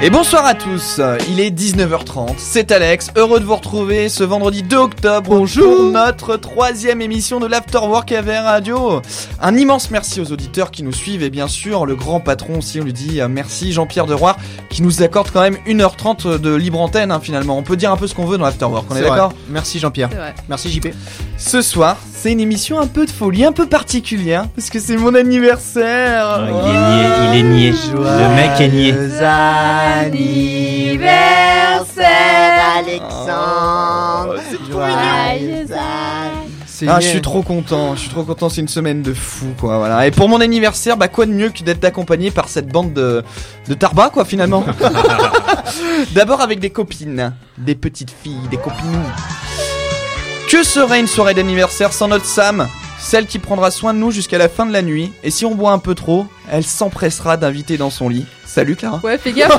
Et bonsoir à tous, il est 19h30, c'est Alex, heureux de vous retrouver ce vendredi 2 octobre pour notre 3e émission de l'Afterwork AVR Radio. Un immense merci aux auditeurs qui nous suivent et bien sûr le grand patron aussi, on lui dit merci Jean-Pierre Deroire qui nous accorde quand même 1h30 de libre antenne finalement. On peut dire un peu ce qu'on veut dans l'Afterwork, on est d'accord ? Merci Jean-Pierre, merci JP. Ce soir, c'est une émission un peu de folie, un peu particulière parce que c'est mon anniversaire. Il est niais. Le mec est niais. Anniversaire Alexandre. C'est trop mignon. Je suis trop content, c'est une semaine de fou quoi, voilà. Et pour mon anniversaire, quoi de mieux que d'être accompagné par cette bande de Tarba quoi finalement. D'abord avec des copines, des petites filles, des copinous. Que serait une soirée d'anniversaire sans notre Sam ? Celle qui prendra soin de nous jusqu'à la fin de la nuit. Et si on boit un peu trop, elle s'empressera d'inviter dans son lit. Salut Clara. Ouais, fais gaffe.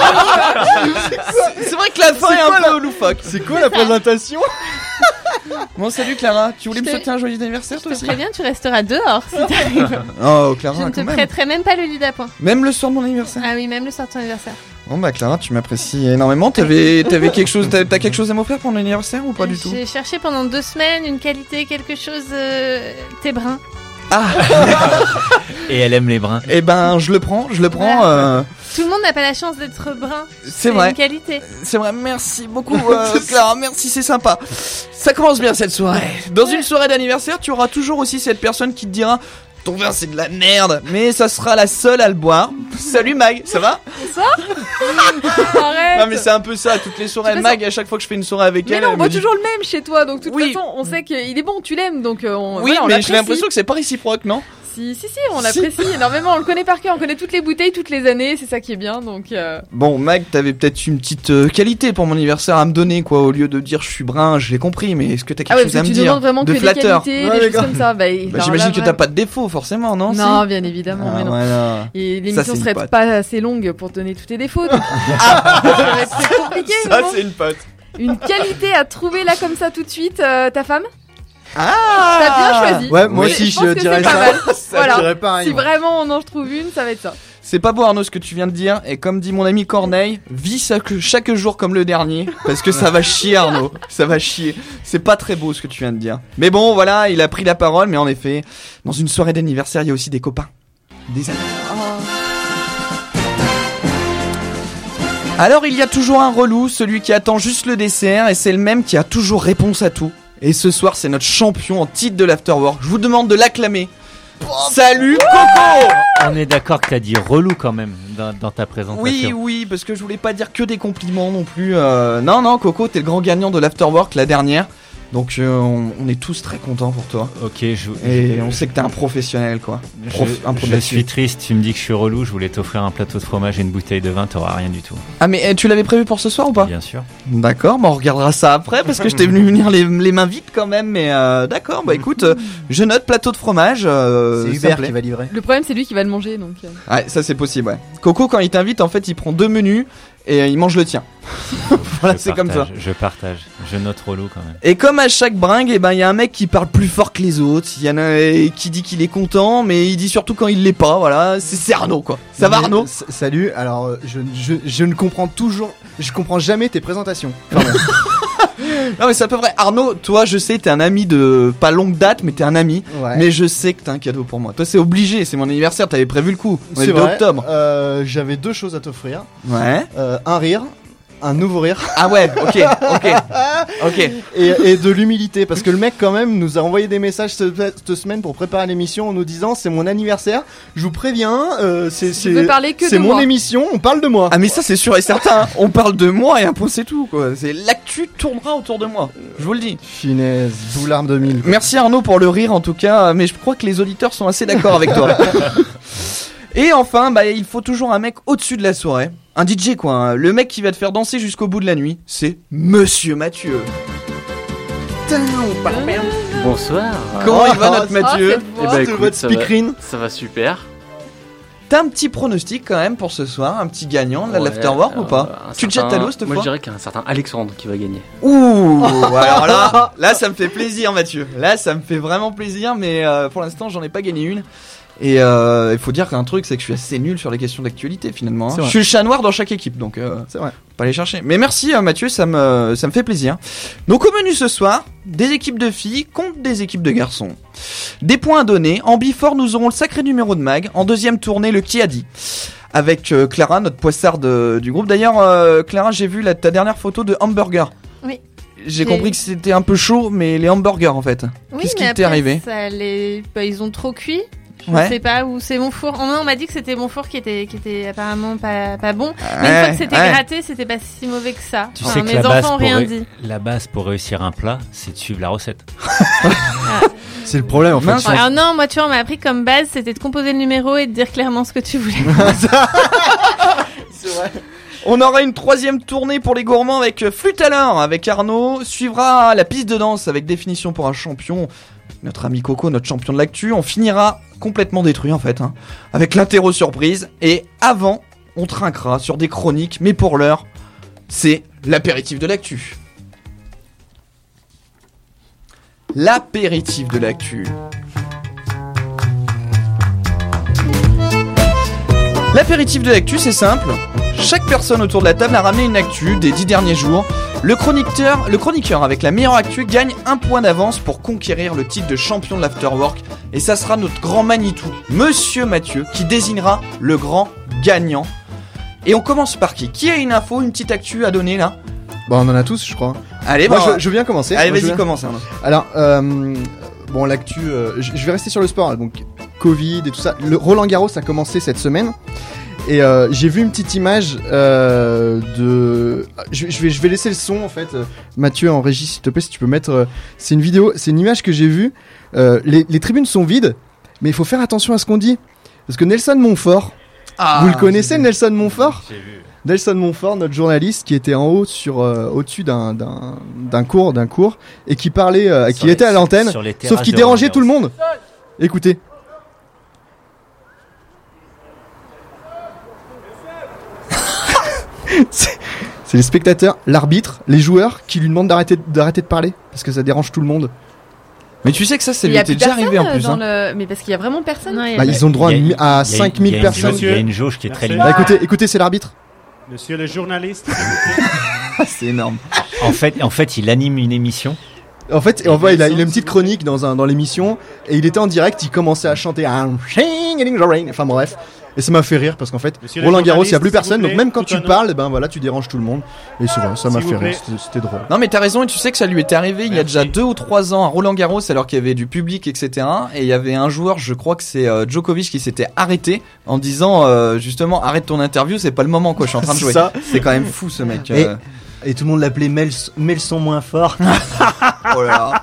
C'est vrai que la fin est un peu loufoque. C'est quoi la présentation ? Bon, salut Clara. Tu voulais me souhaiter un joyeux anniversaire toi aussi ? Très bien, tu resteras dehors si t'arrives. Oh Clara, je ne te prêterai même pas le lit d'appoint. Même le soir de mon anniversaire ? Ah oui, même le soir de ton anniversaire. Bon Clara, tu m'apprécies énormément. T'avais quelque chose, t'as quelque chose à m'offrir pour mon anniversaire ou pas du tout ? J'ai cherché pendant 2 semaines une qualité, quelque chose. T'es brun. Ah. Et elle aime les bruns. Eh ben, je le prends. Voilà. Tout le monde n'a pas la chance d'être brun. C'est vrai. Une qualité. C'est vrai. Merci beaucoup, Clara. Merci, c'est sympa. Ça commence bien cette soirée. Dans une soirée d'anniversaire, tu auras toujours aussi cette personne qui te dira. Ton vin c'est de la merde, mais ça sera la seule à le boire. Salut Mag, ça va ? Ça ? Arrête. Non mais c'est un peu ça, toutes les soirées Mag, à chaque fois que je fais une soirée avec elle. Mais non, on boit toujours le même chez toi, donc de toute Oui. façon, on sait qu'il est bon, tu l'aimes, donc on Oui, voilà, on mais l'apprécie. j'ai l'impression que c'est pas réciproque, non ? Si, on l'apprécie énormément, on le connaît par cœur, on connaît toutes les bouteilles, toutes les années, c'est ça qui est bien, donc... Bon, Mag, t'avais peut-être une petite qualité pour mon anniversaire à me donner, quoi, au lieu de dire je suis brun, je l'ai compris, mais est-ce que t'as quelque chose à me tu dire demandes vraiment de que flatteur. des qualités, des choses comme ça, j'imagine que t'as pas de défaut, forcément, non ? Non, bien évidemment, mais non. Voilà. Et l'émission serait pas assez longue pour te donner tous tes défauts, donc... Ah ça va être très compliqué, ça, mais bon. c'est une pote. Une qualité à trouver là comme ça tout de suite, ta femme ? Ah, t'as bien choisi. Ouais, moi Oui, aussi je pense je que dirais c'est pas ça. mal. Ça Voilà. dirait pareil. Si vraiment on en trouve une, ça va être ça. C'est pas beau Arnaud ce que tu viens de dire, et comme dit mon ami Corneille, vis chaque jour comme le dernier, parce que ça va chier Arnaud, ça va chier. C'est pas très beau ce que tu viens de dire. Mais bon voilà, il a pris la parole, mais en effet, dans une soirée d'anniversaire, il y a aussi des copains, des amis. Alors il y a toujours un relou, celui qui attend juste le dessert, et c'est le même qui a toujours réponse à tout. Et ce soir c'est notre champion en titre de l'Afterwork, je vous demande de l'acclamer. Salut Coco. On est d'accord que t'as dit relou quand même dans ta présentation. Oui, parce que je voulais pas dire que des compliments non plus. Non, Coco, t'es le grand gagnant de l'Afterwork la dernière. Donc on est tous très contents pour toi. Ok, et on sait que t'es un professionnel quoi. Je suis triste, tu me dis que je suis relou, je voulais t'offrir un plateau de fromage et une bouteille de vin, t'auras rien du tout. Ah mais tu l'avais prévu pour ce soir ou pas ? Bien sûr. D'accord, on regardera ça après parce que je t'ai venu venir les mains vides quand même. Mais d'accord, écoute, je note plateau de fromage. C'est Hubert qui va livrer. Le problème c'est lui qui va le manger donc... Ouais, ça c'est possible ouais. Coco quand il t'invite en fait il prend 2 menus et il mange le tien. Voilà, c'est comme ça. Je partage, je note relou quand même. Et comme à chaque bringue, il y a un mec qui parle plus fort que les autres. Il y en a qui dit qu'il est content, mais il dit surtout quand il l'est pas. Voilà, c'est Arnaud quoi. Ça va Arnaud ? Salut. Alors je ne comprends je comprends jamais tes présentations. Non mais c'est à peu vrai. Arnaud, toi je sais t'es un ami de pas longue date, mais t'es un ami. Ouais. Mais je sais que t'as un cadeau pour moi. Toi c'est obligé, c'est mon anniversaire. T'avais prévu le coup. On est le 2 vrai. octobre. J'avais 2 choses à t'offrir. Ouais. Un rire. Un nouveau rire. Ah ouais, ok. Et de l'humilité, parce que le mec quand même nous a envoyé des messages cette semaine pour préparer l'émission en nous disant c'est mon anniversaire, je vous préviens, c'est mon émission, on parle de moi. Ah mais ça c'est sûr et certain, on parle de moi et un point c'est tout quoi. C'est l'actu tournera autour de moi, je vous le dis. Finesse, Boulard 2000. Merci Arnaud pour le rire en tout cas, mais je crois que les auditeurs sont assez d'accord avec toi. Et enfin, il faut toujours un mec au-dessus de la soirée. Un DJ quoi, hein. Le mec qui va te faire danser jusqu'au bout de la nuit, c'est Monsieur Mathieu. Putain, on parle bien. Bonsoir. Comment il va notre Mathieu ? Eh ben écoute, ça va super. T'as un petit pronostic quand même pour ce soir, un petit gagnant de l'Afterwork ou pas ? Tu te jettes ta l'eau cette fois ? Moi je dirais qu'il y a un certain Alexandre qui va gagner. Ouh, alors là ça me fait plaisir Mathieu. Là ça me fait vraiment plaisir, mais pour l'instant j'en ai pas gagné une. Et il faut dire qu'un truc, c'est que je suis assez nul sur les questions d'actualité finalement. Je suis le chat noir dans chaque équipe, donc c'est vrai. Pas aller chercher. Mais merci Mathieu, ça me fait plaisir. Donc au menu ce soir, des équipes de filles contre des équipes de garçons. Des points à donner. En bifort, nous aurons le sacré numéro de Mag. En deuxième tournée, le qui a dit. Avec Clara, notre poissarde du groupe. D'ailleurs, Clara, j'ai vu ta dernière photo de hamburger. Oui. J'ai compris que c'était un peu chaud, mais les hamburgers en fait. Oui, qu'est-ce qui t'est arrivé? Ils ont trop cuit. Je sais pas où c'est mon four. On m'a dit que c'était mon four qui était apparemment pas bon. Mais une fois que c'était gratté, c'était pas si mauvais que ça. Tu sais que mes enfants ont rien dit. La base pour réussir un plat, c'est de suivre la recette. C'est le problème en fait. Alors non, moi tu vois, on m'a appris comme base, c'était de composer le numéro et de dire clairement ce que tu voulais. C'est vrai. On aura une troisième tournée pour les gourmands avec Flûte à l'heure avec Arnaud. Suivra la piste de danse avec définition pour un champion. Notre ami Coco, notre champion de l'actu. On finira complètement détruit en fait, avec l'interro surprise. Et avant, on trinquera sur des chroniques. Mais pour l'heure, c'est l'apéritif de l'actu. L'apéritif de l'actu. L'apéritif de l'actu, c'est simple. Chaque personne autour de la table a ramené une actu des 10 derniers jours. Le chroniqueur avec la meilleure actu gagne un point d'avance pour conquérir le titre de champion de l'Afterwork. Et ça sera notre grand Manitou, Monsieur Mathieu, qui désignera le grand gagnant. Et on commence par qui? Qui a une info, une petite actu à donner là? On en a tous, je crois. Allez, moi, je veux bien commencer. Allez, vas-y, commence. Alors, l'actu, je vais rester sur le sport, donc Covid et tout ça. Le Roland Garros a commencé cette semaine. Et j'ai vu une petite image de... Je vais laisser le son en fait. Mathieu en régie, s'il te plaît, si tu peux mettre... c'est une vidéo, c'est une image que j'ai vue. Les tribunes sont vides, mais il faut faire attention à ce qu'on dit. Parce que Nelson Montfort, vous le connaissez, Nelson Montfort? J'ai vu. Nelson Montfort, notre journaliste qui était en haut au-dessus d'un cours et qui parlait, qui était à l'antenne, sauf qu'il dérangeait tout le monde. Écoutez. C'est les spectateurs, l'arbitre, les joueurs qui lui demandent d'arrêter de parler parce que ça dérange tout le monde. Mais tu sais que ça, lui était déjà arrivé en plus. Mais parce qu'il y a vraiment personne. Ils ont droit à 5000 personnes. Il y a une jauge qui est très limitée. Écoutez, c'est l'arbitre. Monsieur le journaliste. C'est énorme. En fait, il anime une émission. En fait, on voit, il a une petite chronique dans l'émission et il était en direct. Il commençait à chanter enfin bref. Et ça m'a fait rire parce qu'en fait, Roland Garros, il n'y a plus personne, donc même quand tu parles, tu déranges tout le monde. Et c'est vrai, ça m'a fait rire, c'était drôle. Non mais t'as raison, et tu sais que ça lui était arrivé il y a déjà 2 ou 3 ans à Roland Garros, alors qu'il y avait du public, etc. Et il y avait un joueur, je crois que c'est Djokovic, qui s'était arrêté en disant justement, arrête ton interview, c'est pas le moment quoi, je suis en train de jouer. C'est quand même fou ce mec. Et tout le monde l'appelait mets le son moins fort. Oh là.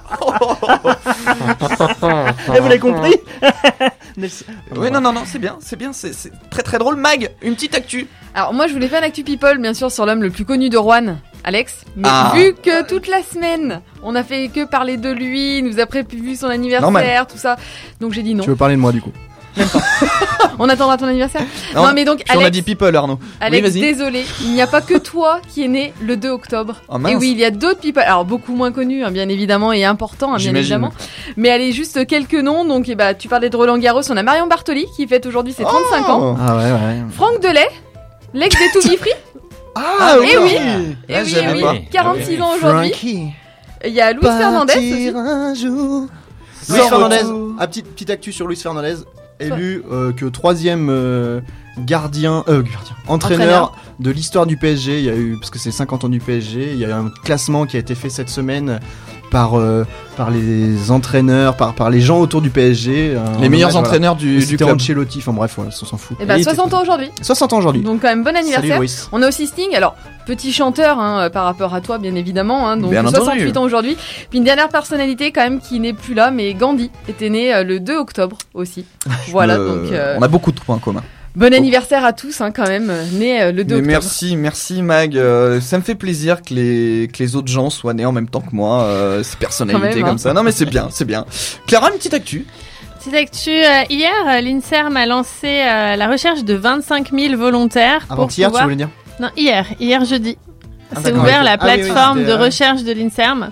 Et vous l'avez compris? Oui, non, c'est bien, c'est très très drôle. Mag, une petite actu. Alors moi je voulais faire l'actu people, bien sûr, sur l'homme le plus connu de Rouen, Alex. Mais vu que toute la semaine, on a fait que parler de lui, il nous a prévu son anniversaire, tout ça, donc j'ai dit non. Tu veux parler de moi du coup? Même pas. On attendra ton anniversaire. Non mais donc Alex, on a dit people, Arnaud. Alex, oui, vas-y. Désolé, il n'y a pas que toi qui est né le 2 octobre. Oh, mince. Et oui, il y a d'autres people, alors beaucoup moins connus, bien évidemment, et importants, bien évidemment. Mais allez, juste quelques noms. Donc, tu parlais de Roland Garros, on a Marion Bartoli qui fête aujourd'hui ses 35 ans. Ah ouais. Franck Delay, l'ex des To Be Free. Et oui, 46 ans aujourd'hui. Il y a Luis Fernandez. Luis Fernandez. Petite actu sur Luis Fernandez. Élu que 3e entraîneur de l'histoire du PSG. Il y a eu, parce que c'est 50 ans du PSG, il y a eu un classement qui a été fait cette semaine par les entraîneurs, par les gens autour du PSG. Les meilleurs entraîneurs du club. Ancelotti, enfin bref, on s'en fout. Et 60 ans aujourd'hui. 60 ans aujourd'hui. Donc quand même bon anniversaire. Salut, Louis. On a aussi Sting, alors petit chanteur par rapport à toi bien évidemment, donc bien 68 entendu. ans aujourd'hui. Puis une dernière personnalité quand même qui n'est plus là, mais Gandhi était né le 2 octobre aussi. Voilà, donc on a beaucoup de points communs. Bon anniversaire à tous quand même, né le 2 octobre. Merci Mag, ça me fait plaisir que les autres gens soient nés en même temps que moi, ces personnalités comme ça. Non mais c'est bien. Clara, une petite actu. Petite actu, hier l'INSERM a lancé la recherche de 25 000 volontaires. Avant-hier, tu voulais dire? Non, hier jeudi. C'est d'accord. ouvert la plateforme de recherche de l'INSERM.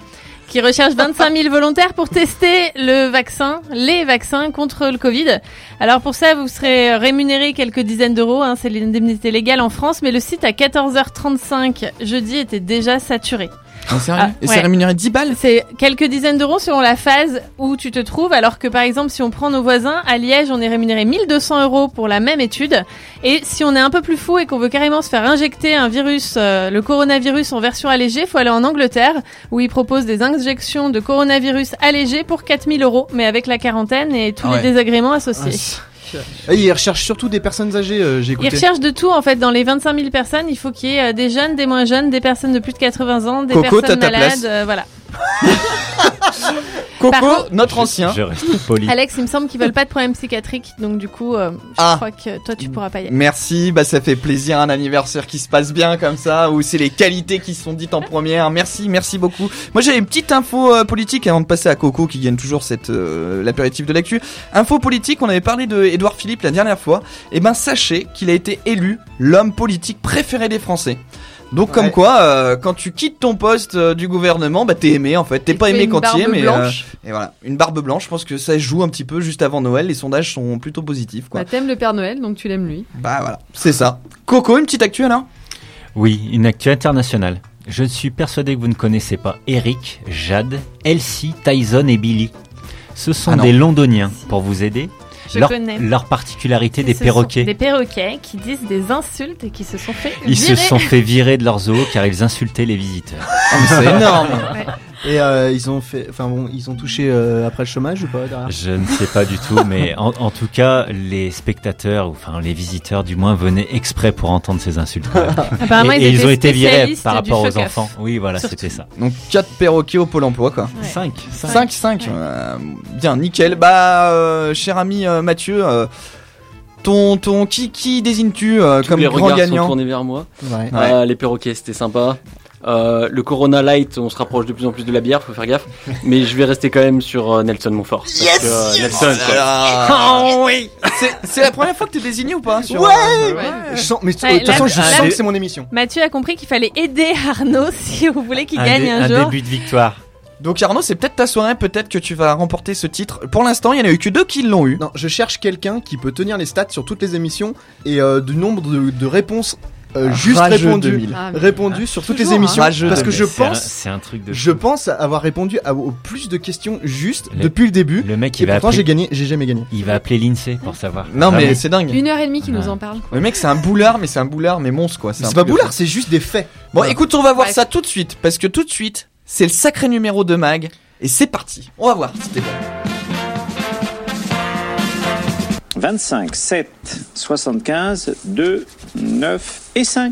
qui recherche 25 000 volontaires pour tester les vaccins contre le Covid. Alors pour ça, vous serez rémunéré quelques dizaines d'euros, c'est l'indemnité légale en France, mais le site à 14h35 jeudi était déjà saturé. Sérieux ? Et c'est rémunéré 10 balles ? C'est quelques dizaines d'euros selon la phase où tu te trouves, alors que par exemple si on prend nos voisins, à Liège on est rémunéré 1 200 € pour la même étude, et si on est un peu plus fou et qu'on veut carrément se faire injecter un virus, le coronavirus en version allégée, il faut aller en Angleterre où ils proposent des injections de coronavirus allégées pour 4 000 €, mais avec la quarantaine et tous les désagréments associés. Ils recherchent surtout des personnes âgées, j'ai écouté. Ils recherchent de tout en fait. Dans les 25 000 personnes, il faut qu'il y ait des jeunes, des moins jeunes, des personnes de plus de 80 ans, des Coco, personnes malades, voilà. Coco, contre, notre ancien. Je reste poli. Alex, il me semble qu'ils veulent pas de problème psychiatrique, donc du coup, je crois que toi tu pourras pas y aller. Merci, ça fait plaisir, un anniversaire qui se passe bien comme ça, où c'est les qualités qui sont dites en première. Merci beaucoup. Moi j'ai une petite info politique avant de passer à Coco qui gagne toujours l'apéritif de l'actu. Info politique, on avait parlé de Édouard Philippe la dernière fois. Et sachez qu'il a été élu l'homme politique préféré des Français. Donc comme quoi, quand tu quittes ton poste du gouvernement, t'es aimé en fait. T'es pas aimé quand tu y es, mais et voilà, une barbe blanche. Je pense que ça joue un petit peu juste avant Noël. Les sondages sont plutôt positifs, quoi. T'aimes le Père Noël, donc tu l'aimes lui. Voilà, c'est ça. Coco, une petite actu alors ? Oui, une actu internationale. Je suis persuadé que vous ne connaissez pas Eric, Jade, Elsie, Tyson et Billy. Ce sont des Londoniens. Pour vous aider, leur particularité des perroquets. Des perroquets qui disent des insultes et qui se sont fait virer. Ils se sont fait virer de leur zoo car ils insultaient les visiteurs. C'est énorme. Et ils ont touché après le chômage ou pas derrière ? Je ne sais pas du tout, mais en tout cas, les spectateurs, les visiteurs du moins, venaient exprès pour entendre ces insultes. Apparemment, et ils ont été virés par rapport aux enfants. Oui, voilà, surtout. C'était ça. Donc 4 perroquets au Pôle emploi, quoi. 5. Bien, nickel. Cher ami Mathieu, qui désignes-tu comme les grand regards gagnant ? sont tournés vers moi. Ouais. Les perroquets, c'était sympa. Le Corona Light, on se rapproche de plus en plus de la bière, faut faire gaffe. Mais je vais rester quand même sur Nelson Montfort. Nelson, oui. C'est la première fois que t'es désigné ou pas ? Je sens, mais de toute façon, je sens que c'est mon émission. Mathieu a compris qu'il fallait aider Arnaud si vous voulez qu'il gagne un jour. Un début de victoire. Donc Arnaud, c'est peut-être ta soirée, peut-être que tu vas remporter ce titre. Pour l'instant, il n'y en a eu que 2 qui l'ont eu. Non, je cherche quelqu'un qui peut tenir les stats sur toutes les émissions et du nombre de réponses juste répondu sur toutes les émissions, parce que je pense avoir répondu aux plus de questions juste depuis le début. Le mec, et pourtant j'ai jamais gagné. Il va appeler l'INSEE pour savoir. Non mais c'est dingue. 1h30 qu'il nous en parle. Le mec c'est un boulard, mais monstre quoi. C'est pas boulard, c'est juste des faits. Bon, écoute, on va voir ça tout de suite, parce que tout de suite, c'est le sacré numéro de Mag, et c'est parti. On va voir si c'était bon. 25, 7, 75, 2, 9 et 5.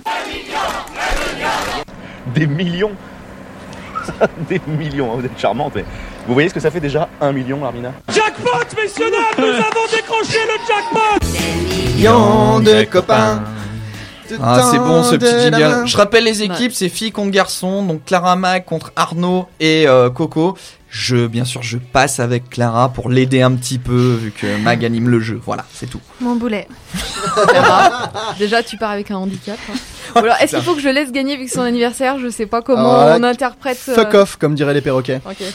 Des millions. Des millions, vous êtes charmante. Mais vous voyez ce que ça fait déjà 1 million, Armina ? Jackpot, messieurs dames, nous avons décroché le jackpot. Millions de copains. C'est bon ce petit jingle. Je rappelle les équipes, c'est filles contre garçons. Donc Clara Mag contre Arnaud et Coco. Bien sûr, je passe avec Clara pour l'aider un petit peu, vu que Mag anime le jeu. Voilà, c'est tout. Mon boulet. Déjà, tu pars avec un handicap. Alors, est-ce qu'il faut que je laisse gagner vu que c'est son anniversaire ? Je sais pas comment on interprète. Fuck off, comme diraient les perroquets. Ok.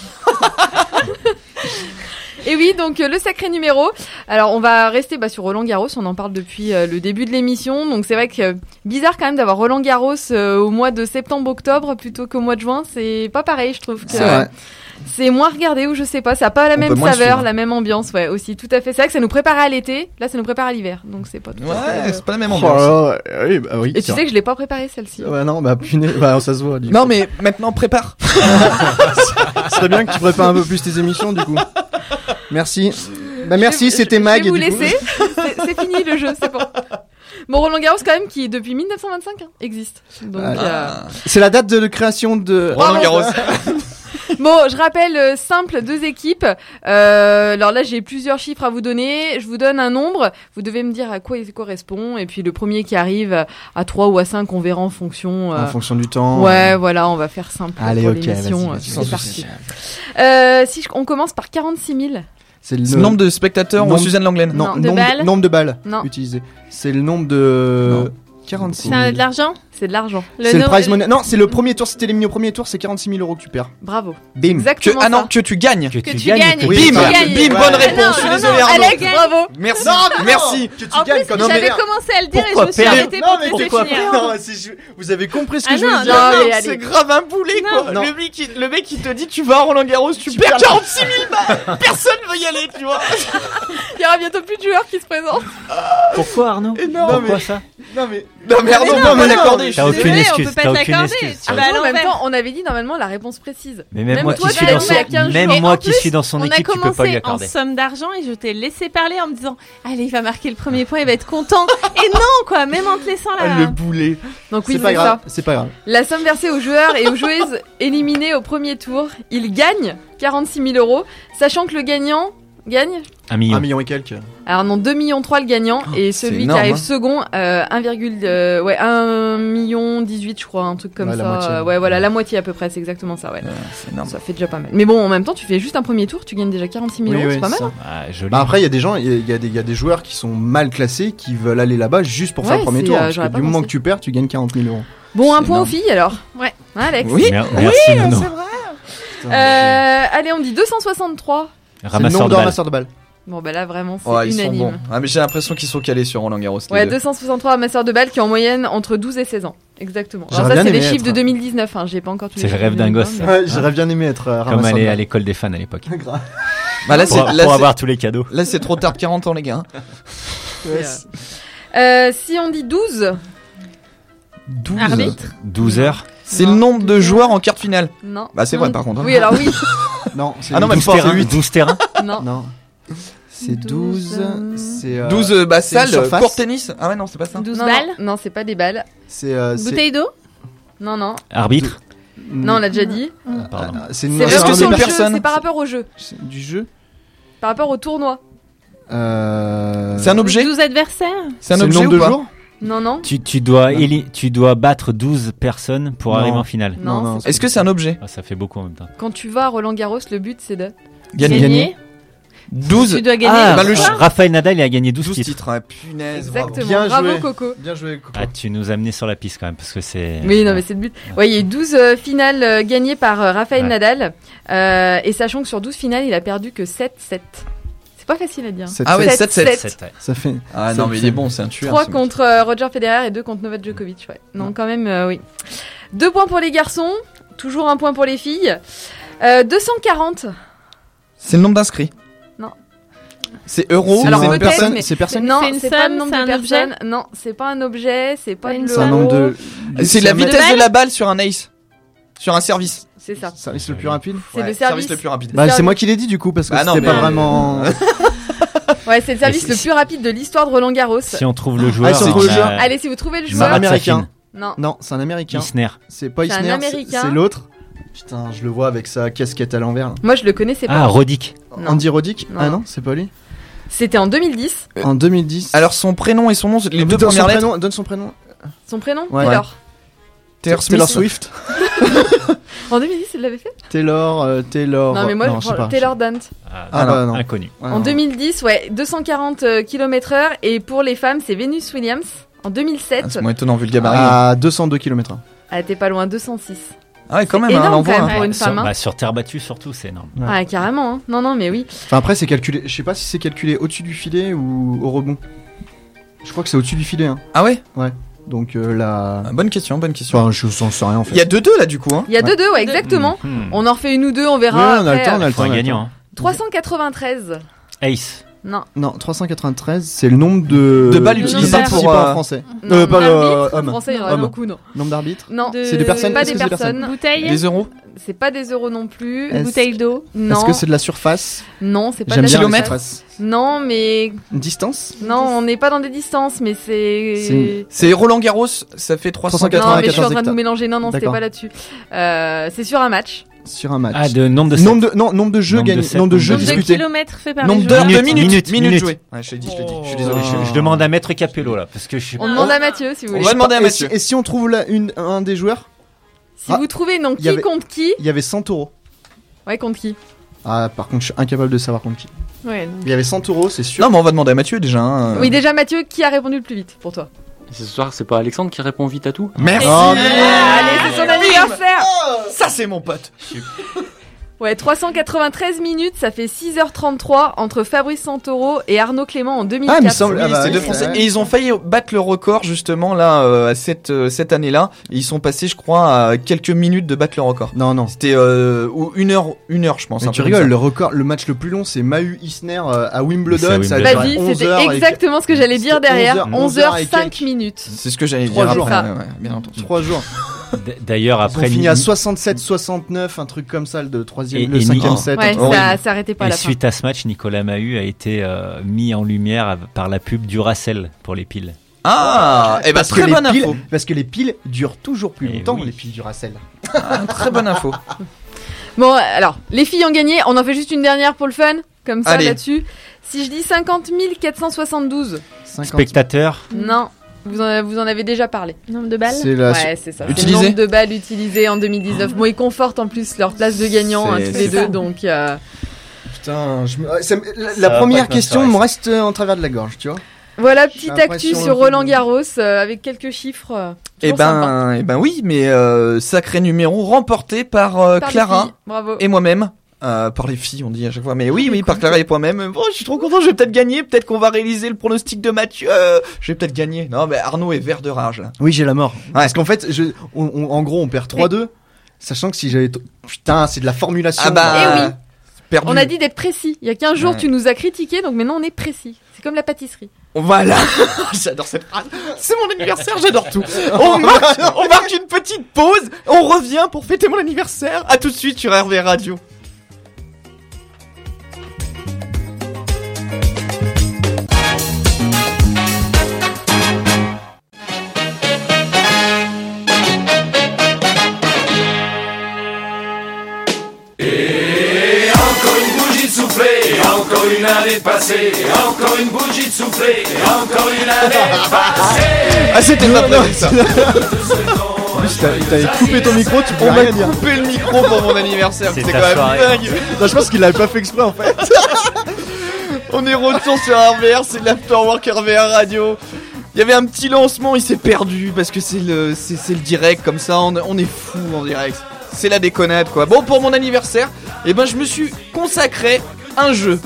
Et oui, donc le sacré numéro. Alors on va rester sur Roland Garros, on en parle depuis le début de l'émission. Donc c'est vrai que bizarre quand même d'avoir Roland Garros au mois de septembre-octobre plutôt qu'au mois de juin. C'est pas pareil, je trouve que c'est moins regardé, ou je sais pas, ça a pas la même saveur, la même ambiance, aussi, tout à fait. C'est vrai que ça nous préparait à l'été, là ça nous prépare à l'hiver, donc c'est pas tout à fait... c'est pas la même ambiance. Oui, et tu sais que je l'ai pas préparé celle-ci. Ouais, non, punaise, ça se voit. Non, mais maintenant prépare. Ce serait bien que tu prépares un peu plus tes émissions, du coup. Merci. Merci, c'était Mag. Je vais vous laisser. C'est fini le jeu, c'est bon. Bon, Roland Garros quand même qui depuis 1925 existe. Donc c'est la date de création de Roland Garros. Bon, je rappelle simple, 2 équipes. Alors là, j'ai plusieurs chiffres à vous donner. Je vous donne un nombre. Vous devez me dire à quoi il correspond. Et puis le premier qui arrive à 3 ou à 5, on verra en fonction. En fonction du temps. Ouais, voilà, on va faire simple. Allez, pour ok, l'émission. vas-y, c'est parti. On commence par 46 000. C'est le nombre de spectateurs ou Suzanne Langlaine. Nombre de balles utilisées. C'est le nombre de... 46 C'est de l'argent. C'est de l'argent. C'est le prize money. Non, c'est le premier tour. Si t'es éliminé au premier tour, c'est 46 000 € que tu perds. Bravo. Bim. Exactement. Ah non, que tu gagnes. Que tu gagnes. Oui, Bim, bim, bonne réponse. Je suis désolé, Arnaud. Alex, bravo. Merci, Non, merci. Que tu En gagnes plus, quand j'avais commencé à le dire et je me suis perdre arrêtée Non, pour mais te laisser pourquoi finir. perdre Vous avez compris ce que je veux non, dire. non, mais C'est allez. grave un boulet, quoi. Non. Le mec, il te dit, tu vas à Roland Garros, tu perds 46 000 balles. Personne veut y aller, tu vois. Il y aura bientôt plus de joueurs qui se présentent. Pourquoi Arnaud? Énorme. Pourquoi ça? Non, mais Arnaud, on peut me l'accorder. T'as aucune Désolé, excuse. on peut pas T'as te aucune l'accorder. excuse. Tu vas à En même l'envers. temps, on avait dit normalement la réponse précise. Mais même moi toi, qui tu suis l'as dans dit son, il y a 15 même jours. moi Et en qui plus, suis dans son On a équipe, tu peux pas lui commencé en accorder. somme d'argent et je t'ai laissé parler en me disant allez, il va marquer le premier point, il va être content. Et non, quoi, même en te laissant là. le boulet. Donc oui, C'est pas c'est grave. ça. C'est pas grave. La somme versée aux joueurs et aux joueuses éliminés au premier tour, ils gagnent 46 000 €, sachant que le gagnant gagne. 1 million. 1 million et quelques. Alors non, 2,3 millions le gagnant et c'est celui énorme, qui arrive hein. second 1,18 million je crois, un truc comme Ouais, la ça. moitié. Ouais, voilà, la moitié à peu près, c'est exactement ça, ouais. C'est énorme. Ça fait déjà pas mal. Mais bon, en même temps, tu fais juste un premier tour, tu gagnes déjà 46 000 €, c'est pas mal. Hein. Ah, joli. Bah après, il y a des gens, il y a des joueurs qui sont mal classés qui veulent aller là-bas juste pour faire Ouais, le premier c'est, tour. Parce j'aurais que pas du moment pensé. que tu perds, tu gagnes 40 000 €. Bon, un C'est point aux énorme. filles alors. Ouais. Hein, Alex. Oui. Merci Nono. Allez, on dit 263. C'est le Ramasseur nombre de de balles. ramasseurs de balles. Bon, bah là, vraiment, c'est Oh, ils sont unanime. bons. Ah, mais j'ai l'impression qu'ils sont calés sur Roland Garros. Ouais, les deux. 263 ramasseurs de balles qui ont en moyenne entre 12 et 16 ans. Exactement. Alors J'aurais ça, bien c'est les aimé chiffres de être- 2019, hein. J'ai pas encore tous C'est les le rêve chiffres de d'un 2020, gosse. mais- Ouais, j'aurais bien aimé être Comme ramasseur de aller à balles. l'école des fans à l'époque. Grave. Bah là, Pour c'est avoir tous les cadeaux. là, c'est trop tard de 40 ans, les gars. Si on dit 12, 12. Arbitre. 12 heures. C'est le nombre de joueurs en quart de finale. non. Bah, c'est vrai, par contre. hein. Oui, alors oui. Non, c'est Ah non, même 12 pas, c'est terrains. 8. 12 terrains. Non. Non. C'est 12. C'est 12 bah, c'est une salles, surface. court tennis. Ah ouais, non, c'est pas ça. 12 Non, balles. non, c'est pas des balles. C'est Bouteille d'eau. Non, non. Arbitre. Non, on l'a déjà dit. Pardon. C'est C'est une Est-ce que vraiment c'est une au jeu, personne C'est par rapport au jeu. c'est du jeu. Par rapport au tournoi. C'est un objet 12 adversaires. C'est un le objet nombre ou de pas jours. Non, non. Tu dois battre 12 personnes pour Non. arriver en finale. Non, non, Est-ce que c'est un objet Ah, ça fait beaucoup en même temps. Quand tu vas à Roland Garros, le but c'est de. Gagner. 12. Tu dois gagner. Ah, bah, le Raphaël Nadal il a gagné 12 12 titres. titres. Ah, punaise. bravo. Exactement. Bien Bravo joué. Coco. Bien joué, Coco. Ah, tu nous as amené sur la piste quand même parce que c'est. Oui, non, mais c'est le but. Ouais, il y a eu 12 finales gagnées par Raphaël Ouais. Nadal. Et sachant que sur 12 finales, il a perdu que 7-7. C'est pas facile à dire. Ah ouais, 7-7. 7, ouais. Ça fait. Ah non, mais il est bon, c'est un tueur. 3 ce mec. contre Roger Federer et 2 contre Novak Djokovic. Ouais. Non, quand même, oui. 2 points pour les garçons. Toujours un point pour les filles. 240. C'est le nombre d'inscrits. Non. C'est euros. Alors, c'est une peut-être, personne. mais- C'est personne. Non, C'est une c'est pas somme, le nombre c'est de un objet personnes. Non, c'est pas un objet. C'est pas une de C'est un nombre de. C'est la un mètre- vitesse de la balle sur un ace. Sur un service. C'est ça. Service le plus rapide. C'est Ouais, le service. le plus rapide. Bah, c'est moi qui l'ai dit du coup parce que Bah non, c'était mais- pas vraiment. Ouais, c'est le service Et le si- plus rapide de l'histoire de Roland Garros. Si on trouve le joueur, si on on trouve le a- joueur. Allez, si vous trouvez le Marat joueur. Américain. Safin. Non. Non, c'est un américain. Isner. C'est pas C'est un Isner, Américain. c'est l'autre. Putain, je le vois avec sa casquette à l'envers. là. Moi, je le connaissais pas. Ah, Roddick. Non. Andy Roddick. Non. Ah non, c'est pas lui. C'était en 2010. En 2010. Alors son prénom et son nom, les deux donne son premières lettres. prénom. Donne son prénom. Son prénom Ouais. Taylor. Taylor Taylor Smith. Swift. En 2010, il l'avait fait Taylor. Non, mais moi, je sais pas. Taylor Dant. Ah bah non. Inconnu. Ah, En non. 2010, ouais, 240 km/h. Et pour les femmes, c'est Venus Williams. En 2007. Ah, c'est moins étonnant vu le gabarit. À 202 km/h. Ah, t'es pas loin, 206. Ah ouais, quand même, énorme, hein, l'envoi. quand même. hein. Pour une sur, femme, hein. sur terre battue surtout, c'est énorme. Ouais. Ah, carrément, hein. Non, non, mais oui. Enfin après c'est calculé. Je sais pas si c'est calculé au-dessus du filet ou au rebond. Je crois que c'est au-dessus du filet. Hein. Ah ouais. Donc là. Ah, bonne question, bonne question. Enfin, je n'en sais rien en fait. Il y a 2-2 là du coup. Hein. Il y a 2-2, ouais, exactement. Hmm. On en refait une ou deux, on Oui, verra. on a le après. temps, on a le Faut temps. un on a le gagnant. temps. Hein. 393. Ace. Non. Non, 393, c'est le nombre de De balles Le utilisées nombre participants pour, en français. Non, pas arbitre, homme. En français, il y en a Homme. beaucoup, non. Nombre d'arbitres. Non, De- C'est des personnes. pas Est-ce des que c'est personnes. Bouteille. Des euros. C'est pas des euros non plus. Est-ce- Bouteille d'eau. Non. Est-ce que c'est de la surface? Non, c'est pas J'aime de la bien la kilomètres. surface. Non, mais Une distance? non, on n'est pas dans des distances, mais c'est. C'est- C'est Roland Garros, ça fait 300. 380. Non, mais je suis en train de 94 nous mélanger. Non, non, c'était D'accord. pas là-dessus. C'est sur un match. Sur un match. Ah, de nombre de sets. Nombre de jeux Nombre de gagnés. sets, Nombre de nombre jeux de Nombre de disputés. kilomètres fait par Nombre les d'heures, joueurs. de Minutes, minutes minutes. jouées. Ouais, je l'ai dit, je suis désolé. Je demande à Maître Capello là, parce que je suis On demande à Mathieu si vous On voulez. va demander à Et Mathieu. si on trouve là un des joueurs, Si Ah, vous trouvez donc il y qui avait- contre qui. il y avait 100 euros. Ouais, contre qui. Ah, par contre, je suis incapable de savoir contre qui. Ouais. donc- Il y avait 100 euros, c'est sûr. Non, mais on va demander à Mathieu déjà. Hein. Oui, déjà Mathieu, qui a répondu le plus vite pour toi? Ce soir, c'est pas Alexandre qui répond vite à tout? Merci. Allez, c'est son anniversaire. Ça, c'est mon pote. Ouais, 393 minutes, ça fait 6h33 entre Fabrice Santoro et Arnaud Clément en 2004. Ah, il me semble. Oui, c'est deux Français. Et ils ont failli battre le record justement là cette année-là. Ils sont passés, je crois, à quelques minutes de battre le record. Non. C'était une heure, je pense. Mais tu rigoles, le record, le match le plus long, c'est Mahu Isner à Wimbledon. Ça a duré Vas-y, 11 c'était heures exactement ce que j'allais dire derrière. 11h05 minutes. C'est ce que j'allais 3 dire jours. après, ouais, bien entendu. 3 jours. D'ailleurs, Ils après. ont fini à 67-69, un truc comme ça, le 3e, le et 5e set. Ouais, ça s'arrêtait pas à Et la fin. suite à ce match, Nicolas Mahut a été mis en lumière par la pub Duracell pour les piles. Ah, et bah Parce que très bonne les piles, info. parce que les piles durent toujours plus Eh longtemps, oui. les piles Duracell. Très bonne info. Bon, alors, les filles ont gagné. On en fait juste une dernière pour le fun, comme ça, Allez. là-dessus. Si je dis 50 472, 50. Spectateurs. non, vous en avez déjà parlé. Nombre de balles. C'est la Ouais, c'est ça. C'est le Utilisé. nombre de balles utilisées en 2019. Bon, ils confortent en plus leur place de gagnant, C'est- tous c'est les deux, ça. donc... Putain, la Ça va première pas question m'intéresser. me reste en travers de la gorge, tu vois. Voilà, J'ai petite l'impression actu sur que- Roland Garros, avec quelques chiffres. Eh toujours sympas. ben oui, mais sacré numéro remporté par, Par les Clara filles. Bravo. et moi-même. Par les filles, on dit à chaque fois. Mais oui, par Clara et moi-même. Bon, je suis trop content, je vais peut-être gagner. Peut-être qu'on va réaliser le pronostic de Mathieu. Je vais peut-être gagner. Non, mais Arnaud est vert de rage, là. Oui, j'ai la mort. Parce qu'en fait, en gros, on perd 3-2. Sachant que si j'avais. Putain, c'est de la formulation. Ah bah. Eh oui. Perdu. On a dit d'être précis. Il y a 15 jours, Ouais. tu nous as critiqué, donc maintenant on est précis. C'est comme la pâtisserie. Voilà. J'adore cette phrase. C'est mon anniversaire, j'adore tout. On marque une petite pause. On revient pour fêter mon anniversaire. À tout de suite sur RV Radio. Encore une année passée, encore une bougie de soufflé, encore une année passée. Ah, c'était pas prévu ça. En plus, t'avais coupé ton micro, tu On pouvais m'a rien dire. coupé le micro pour mon anniversaire. C'est C'est ta quand même soirée. dingue. Non, je pense qu'il l'avait pas fait exprès en fait. On est retour sur RVR, c'est l'Afterwork RVR Radio. Il y avait un petit lancement, il s'est perdu parce que c'est le direct comme ça, on est fou en direct. C'est la déconnade quoi. Bon, pour mon anniversaire, eh ben je me suis consacré un jeu.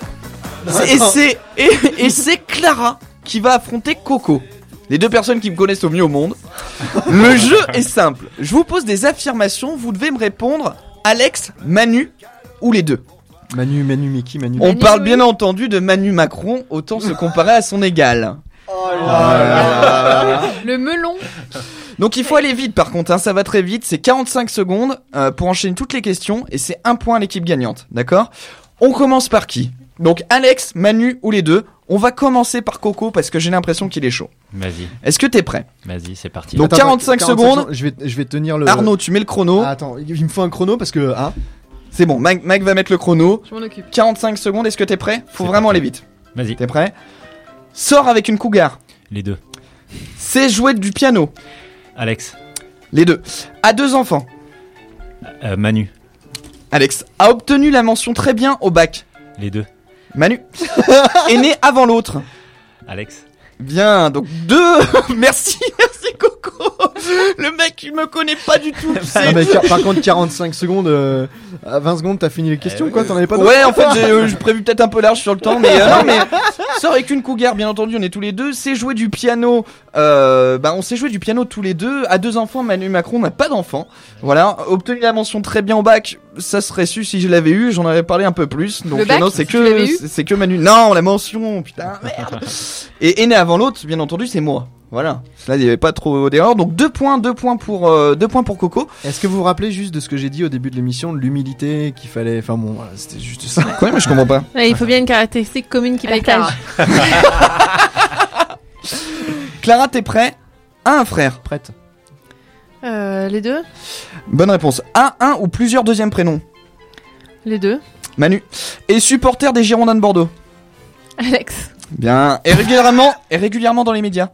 Et c'est Clara qui va affronter Coco. Les deux personnes qui me connaissent au mieux au monde. Le jeu est simple. Je vous pose des affirmations, vous devez me répondre Alex, Manu ou les deux. Manu, Mickey, Manu. On parle bien entendu de Manu Macron, autant se comparer à son égal. Le melon. Donc il faut aller vite par contre, hein, ça va très vite, c'est 45 secondes pour enchaîner toutes les questions et c'est un point à l'équipe gagnante, d'accord ? On commence par qui ? Donc Alex, Manu ou les deux. On va commencer par Coco parce que j'ai l'impression qu'il est chaud. Vas-y, Est-ce que t'es prêt ? vas-y, c'est parti. Donc 45 secondes. Je vais tenir le. Arnaud, tu mets le chrono. Ah, attends, il me faut un chrono parce que. Hein, C'est bon, Mike va mettre le chrono. Je m'en occupe. 45 secondes, est-ce que t'es prêt ? Faut C'est vraiment parti. aller vite. Vas-y, T'es prêt ? Sors avec une cougar. les deux. C'est jouer du piano. Alex, Les deux. A 2 enfants. Manu, Alex a obtenu la mention très bien au bac. les deux. Manu est né avant l'autre. Alex, Bien, donc 2. Merci Coco. Le mec, il me connaît pas du tout. tu sais. Ah, mais par contre, 45 secondes, à 20 secondes, t'as fini les questions, quoi, t'en avais pas d'autres. Ouais, en fait, j'ai prévu peut-être un peu large sur le temps, mais non, mais sors avec une cougar, bien entendu, on est tous les deux. C'est jouer du piano. On sait jouer du piano tous les deux. À 2 enfants, Manu Macron n'a pas d'enfant. Voilà, obtenu la mention très bien au bac. Ça serait su si je l'avais eu, j'en avais parlé un peu plus. Donc Le bac, non, c'est tu l'avais eu c'est que Manu. Non, la mention, putain, merde. Et né avant l'autre, bien entendu, c'est moi. Voilà. Là, il n'y avait pas trop d'erreurs. Donc 2 points pour Coco. Est-ce que vous vous rappelez juste de ce que j'ai dit au début de l'émission, de l'humilité qu'il fallait. Enfin bon, voilà, c'était juste ça. Ouais, mais je comprends pas. Ouais, il faut bien une caractéristique commune qui Allez, partage. Clara, t'es prêt ? A un frère. Prête. Les deux. Bonne réponse. A un ou plusieurs deuxièmes prénoms. Les deux. Manu. Et supporter des Girondins de Bordeaux. Alex. Bien. Et régulièrement dans les médias.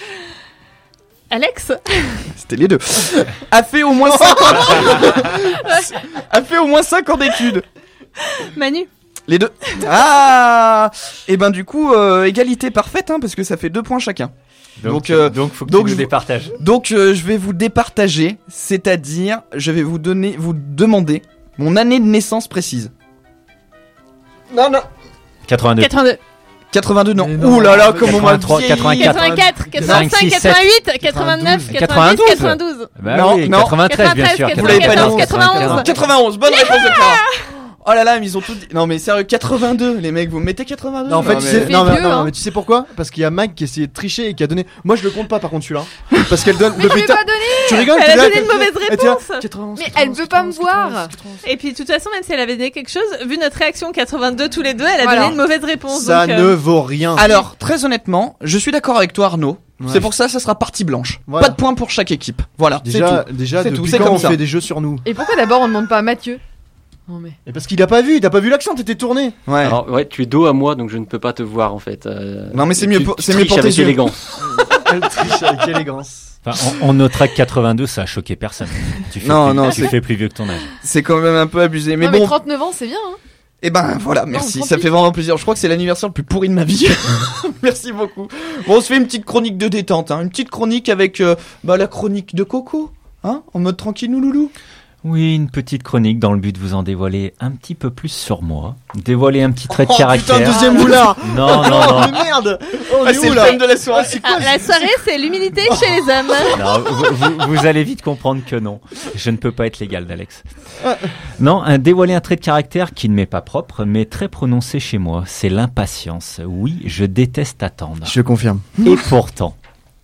Alex. C'était les deux. A fait au moins 5 ans. A fait au moins 5 ans d'études. Manu. Les deux. Ah. Et ben du coup, égalité parfaite, hein, parce que ça fait 2 points chacun. Donc faut que tu nous départages. Donc je vais vous départager, c'est-à-dire je vais vous demander mon année de naissance précise. Non. 82. 82 non. Ouh là là, comment on m'a 84, 85, 88, 89, 90, 92. Bah oui, 93 bien sûr. Vous l'avez pas dit. 91, bonne réponse de Clara. Oh là là, mais ils ont tout dit. Non mais sérieux, 82 les mecs, vous me mettez 82. Non, en fait, mais tu sais pourquoi ? Parce qu'il y a Mag qui a essayé de tricher et qui a donné. Moi, je le compte pas par contre celui-là. Parce qu'elle donne. Mais je l'ai pas donné. Tu rigoles ? Elle a donné une mauvaise réponse. 91, mais elle veut pas me voir. Et puis de toute façon, même si elle avait donné quelque chose, vu notre réaction 82 tous les deux, elle a donné une mauvaise réponse. Ça ne vaut rien. Alors, très honnêtement, je suis d'accord avec toi Arnaud. Ouais. C'est pour ça sera partie blanche. Voilà. Pas de points pour chaque équipe. Voilà. Déjà, depuis quand on fait des jeux sur nous ? Et pourquoi d'abord on demande pas à Mathieu ? Non mais. Et parce qu'il a pas vu l'accent, t'étais tourné. Ouais. Alors ouais, tu es dos à moi donc je ne peux pas te voir en fait. Non mais c'est mieux pour tes avec yeux. Élégance. Elle triche avec élégance. Enfin, on notera que 82 ça a choqué personne. Tu fais plus vieux que ton âge. C'est quand même un peu abusé mais non, bon. Mais 39 ans, c'est bien hein. Et ben voilà, merci, ça fait vraiment plaisir. Je crois que c'est l'anniversaire le plus pourri de ma vie. Merci beaucoup. Bon, on se fait une petite chronique de détente, une petite chronique avec la chronique de Coco, en mode tranquille loulou. Oui, une petite chronique dans le but de vous en dévoiler un petit peu plus sur moi. Dévoiler un petit trait de caractère. Putain, deuxième boulard. Non. Mais merde. C'est le thème de la soirée. La soirée, c'est l'humilité chez les hommes. Non, vous allez vite comprendre que non. Je ne peux pas être légal, d'Alex. Non, dévoiler un trait de caractère qui ne m'est pas propre, mais très prononcé chez moi. C'est l'impatience. Oui, je déteste attendre. Je confirme. Et pourtant...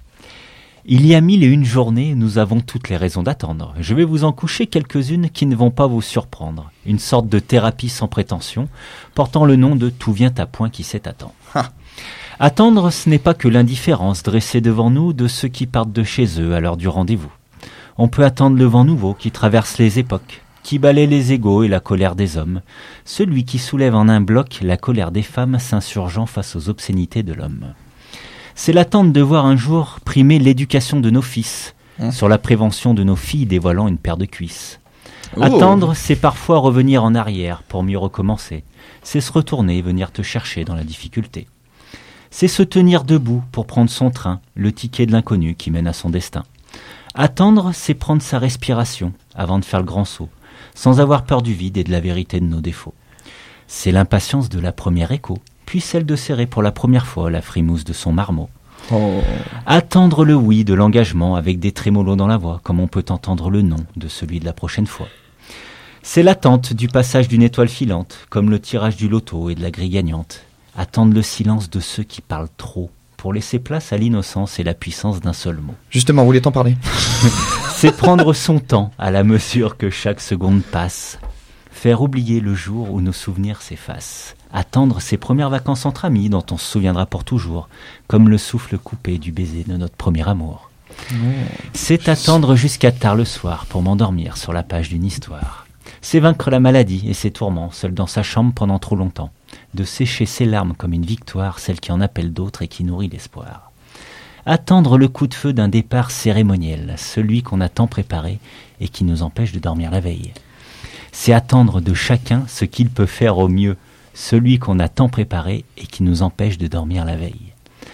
Il y a 1001 journées, nous avons toutes les raisons d'attendre. Je vais vous en coucher quelques-unes qui ne vont pas vous surprendre. Une sorte de thérapie sans prétention, portant le nom de « Tout vient à point qui sait attendre ». Attendre, ce n'est pas que l'indifférence dressée devant nous de ceux qui partent de chez eux à l'heure du rendez-vous. On peut attendre le vent nouveau qui traverse les époques, qui balaie les égos et la colère des hommes, celui qui soulève en un bloc la colère des femmes s'insurgeant face aux obscénités de l'homme. C'est l'attente de voir un jour primer l'éducation de nos fils, sur la prévention de nos filles dévoilant une paire de cuisses. Attendre, c'est parfois revenir en arrière pour mieux recommencer. C'est se retourner et venir te chercher dans la difficulté. C'est se tenir debout pour prendre son train, le ticket de l'inconnu qui mène à son destin. Attendre, c'est prendre sa respiration avant de faire le grand saut, sans avoir peur du vide et de la vérité de nos défauts. C'est l'impatience de la première écho, puis celle de serrer pour la première fois la frimousse de son marmot. Attendre le oui de l'engagement avec des trémolos dans la voix, comme on peut entendre le non de celui de la prochaine fois. C'est l'attente du passage d'une étoile filante, comme le tirage du loto et de la grille gagnante. Attendre le silence de ceux qui parlent trop, pour laisser place à l'innocence et la puissance d'un seul mot. Justement, vous voulez t'en parler ? C'est prendre son temps à la mesure que chaque seconde passe. Faire oublier le jour où nos souvenirs s'effacent. Attendre ses premières vacances entre amis dont on se souviendra pour toujours, comme le souffle coupé du baiser de notre premier amour. C'est attendre jusqu'à tard le soir pour m'endormir sur la page d'une histoire. C'est vaincre la maladie et ses tourments, seul dans sa chambre pendant trop longtemps. De sécher ses larmes comme une victoire, celle qui en appelle d'autres et qui nourrit l'espoir. Attendre le coup de feu d'un départ cérémoniel, celui qu'on a tant préparé et qui nous empêche de dormir la veille. C'est attendre de chacun ce qu'il peut faire au mieux, celui qu'on a tant préparé et qui nous empêche de dormir la veille.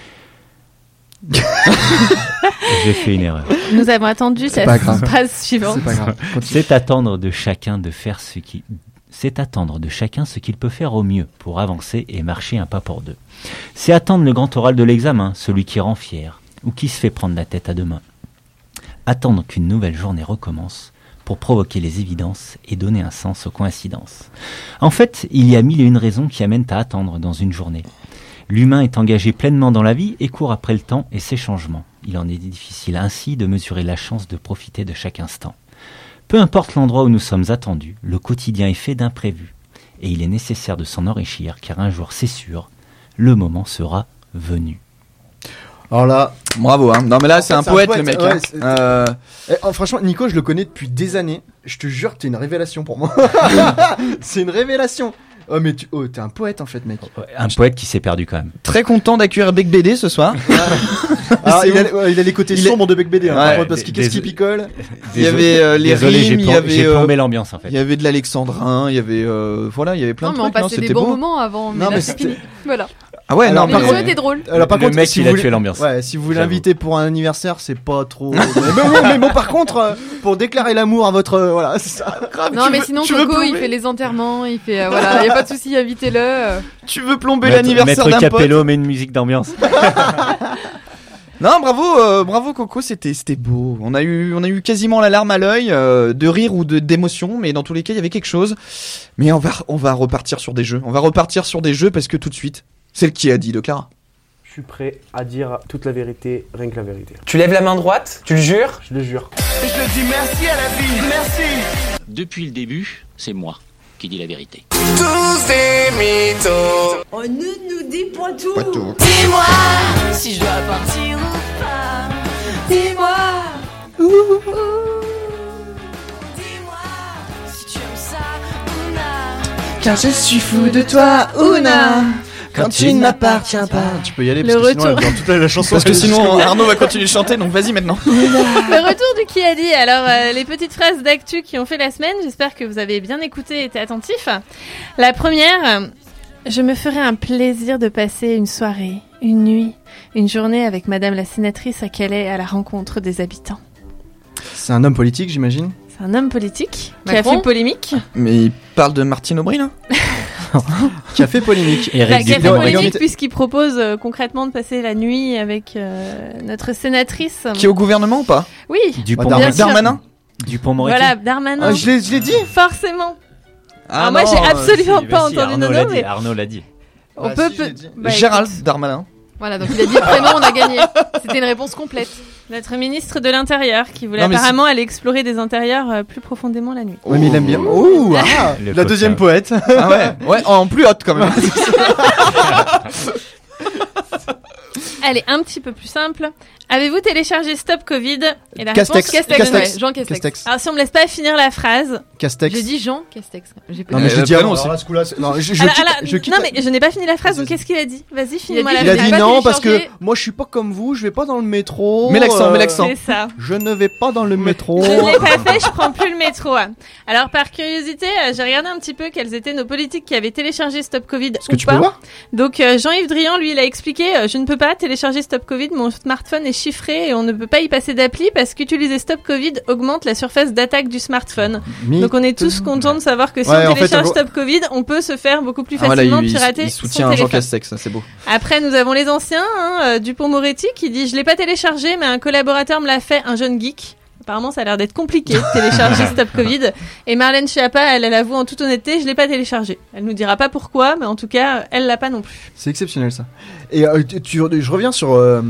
J'ai fait une erreur. Nous avons attendu cette phrase suivante. C'est attendre de chacun de faire c'est attendre de chacun ce qu'il peut faire au mieux pour avancer et marcher un pas pour deux. C'est attendre le grand oral de l'examen, celui qui rend fier ou qui se fait prendre la tête à deux mains. Attendre qu'une nouvelle journée recommence pour provoquer les évidences et donner un sens aux coïncidences. En fait, il y a 1001 raisons qui amènent à attendre dans une journée. L'humain est engagé pleinement dans la vie et court après le temps et ses changements. Il en est difficile ainsi de mesurer la chance de profiter de chaque instant. Peu importe l'endroit où nous sommes attendus, le quotidien est fait d'imprévus. Et il est nécessaire de s'en enrichir, car un jour, c'est sûr, le moment sera venu. Alors là, bravo, Non mais là, c'est un poète, le mec. Ouais, franchement, Nico, je le connais depuis des années. Je te jure que t'es une révélation pour moi. C'est une révélation. Oh mais t'es un poète en fait, mec. Un poète qui s'est perdu quand même. Très content d'accueillir Bec BD ce soir. Il a les côtés sombres de Bec BD, parce qu'est-ce qu'il picole. Il y avait les rimes, il y avait j'ai plombé l'ambiance en fait. Il y avait de l'alexandrin, il y avait il y avait plein de trucs. On passait des bons moments avant, mais là c'est fini. Voilà. Ah ouais, alors, non, Mais mais le show était drôle. Alors, par Le contre, mec, si il vous a voulez- tué l'ambiance. Ouais, si vous J'avoue. l'invitez pour un anniversaire, c'est pas trop. mais bon, par contre, pour déclarer l'amour à votre, voilà, c'est ça. Grave, Non, tu mais veux- sinon, tu veux Coco, il plomber fait les enterrements, il fait, voilà, y a pas de souci, invitez-le. Tu veux plomber l'anniversaire Maître d'un pote. Capello met une musique d'ambiance. Non, bravo Coco, c'était beau. On a eu quasiment la larme à l'œil, de rire ou d'émotion, mais dans tous les cas, il y avait quelque chose. Mais on va repartir sur des jeux. On va repartir sur des jeux parce que tout de suite, c'est le qui a dit de Clara. Je suis prêt à dire toute la vérité, rien que la vérité. Tu lèves la main droite, tu le jures? Je le jure. Je te dis merci à la vie, merci. Depuis le début, c'est moi qui dis la vérité. Tous des mythos. Oh, ne nous dis pas tout. Pas tout. Dis-moi si je dois partir ou pas. Dis-moi. Dis-moi si tu aimes ça, Ouna. Car je suis fou de toi, Ouna. Quand tu ne m'appartiens pas. Tu peux y aller Le parce que sinon, retour. elle dans toute la chanson. Parce que sinon, Arnaud va continuer de chanter, donc vas-y maintenant. Le retour du qui a dit. Alors, les petites phrases d'actu qui ont fait la semaine, j'espère que vous avez bien écouté et été attentifs. La première, je me ferai un plaisir de passer une soirée, une nuit, une journée avec Madame la sénatrice à Calais à la rencontre des habitants. C'est un homme politique, j'imagine. C'est un homme politique qui a Macron fait polémique. Mais il parle de Martine Aubry là. Qui a fait polémique. Qui a fait Dupont. polémique puisqu'il propose concrètement de passer la nuit avec notre sénatrice. Qui est au gouvernement ou pas? Oui, Bien sûr. Darmanin. Dupont-Moretti. Voilà, Darmanin. Ah, je l'ai dit. Forcément. Ah Alors moi, non, j'ai absolument Si, pas vas-y, entendu Arnaud Nono, l'a dit, mais Arnaud l'a dit. on Bah, peut. si, je l'ai dit. Bah, Gérald écoute, Darmanin. Voilà, donc il a dit le prénom, on a gagné. C'était une réponse complète. notre ministre de l'Intérieur qui voulait Non, mais apparemment aller explorer des intérieurs plus profondément la nuit. Ouais, mais il aime bien. Ouh, Le la deuxième poète. Ah ouais, ouais, en plus haute quand même. Allez, un petit peu plus simple. Avez-vous téléchargé Stop Covid? Et la Castex. réponse Castex, Castex. ouais, Jean Castex. Castex. Alors si on me laisse pas finir la phrase. Castex. J'ai dit Jean Castex. J'ai pas Non, dit. mais je l'ai dit prénom avant. aussi. Alors là, ce coup-là, non, je Alors, quitte. alors, Je quitte. non mais je n'ai pas fini la phrase, donc Vas-y. qu'est-ce qu'il a dit? Vas-y, finis-moi dit- la Il a phrase. dit pas non parce que téléchargé. moi je suis pas comme vous, je vais pas dans le métro. Mets l'accent, mets l'accent. C'est ça. Je ne vais pas dans le métro. Je ne l'ai pas fait, je prends plus le métro. Alors par curiosité, j'ai regardé un petit peu quels étaient nos politiques qui avaient téléchargé Stop Covid Est-ce que ou tu pas. peux voir? Donc Jean-Yves Drian, lui, il a expliqué je ne peux pas télécharger Stop Covid, mon smartphone est chiffré et on ne peut pas y passer d'appli parce qu'utiliser Stop Covid augmente la surface d'attaque du smartphone. Donc on est tous contents de savoir que si Ouais, on en fait, télécharge on- Stop Covid, on peut se faire beaucoup plus Ah, voilà, facilement il pirater soutient son Jean téléphone. Castex, ça c'est beau. Après, nous avons les anciens, Dupont-Moretti qui dit je l'ai pas téléchargé, mais un collaborateur me l'a fait, un jeune geek. Apparemment, ça a l'air d'être compliqué de télécharger Stop Covid. Et Marlène Schiappa, elle avoue en toute honnêteté, je l'ai pas téléchargé. Elle nous dira pas pourquoi, mais en tout cas, elle l'a pas non plus. C'est exceptionnel ça. Et je reviens sur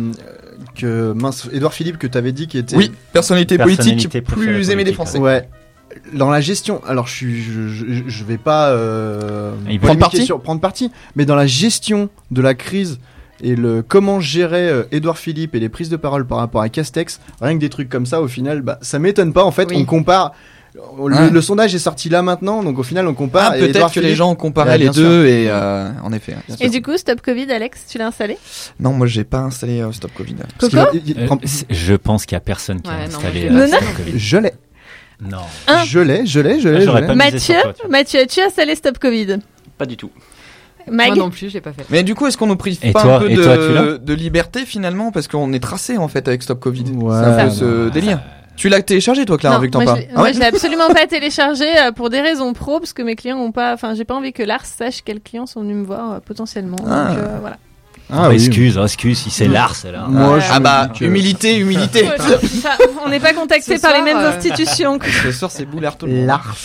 que mince, Édouard Philippe que t'avais dit qui était. Oui, personnalité politique Personnalité plus préférée aimée des politique, Français. Ouais. Dans la gestion, alors je vais pas Il prend polémiquer parti sur prendre parti, mais dans la gestion de la crise et le comment gérer Édouard Philippe et les prises de parole par rapport à Castex, rien que des trucs comme ça, au final, bah ça m'étonne pas. En fait, Oui. on compare. Ouais. Le sondage est sorti là maintenant, donc au final on compare. Ah, et peut-être Édouard que les Philippe- gens ont comparé Ouais, les bien sûr. deux et en effet. Et du coup, Stop Covid, Alex, tu l'as installé? Non, moi j'ai pas installé Stop Covid. Parce Coco? Je pense qu'il y a personne qui a Ouais, non, installé moi, je- Stop Covid. Je l'ai. Non. Un. Je l'ai. j'aurais pas misé Mathieu, sur toi, tu vois. Mathieu, as-tu installé Stop Covid? Pas du tout. Mag? Moi non plus, je l'ai pas fait. Mais du coup, est-ce qu'on nous prive Et pas toi- un peu et toi, tu l'as de liberté finalement parce qu'on est tracé en fait avec Stop Covid. Ouais, c'est un peu non. ce délire. Tu l'as téléchargé toi, Clara, Non, vu que t'en moi, parles. je l'ai- moi, je l'ai absolument pas téléchargé pour des raisons pro, parce que mes clients ont pas, enfin, j'ai pas envie que Lars sache quels clients sont venus me voir potentiellement. Ah. Donc, voilà. Ah, oui. Excuse, si c'est Lars alors. Moi, Ah bah, humilité. Ça, on n'est pas contacté Ce par les soir, mêmes institutions. Ce soir, c'est boulard tout le monde. Lars.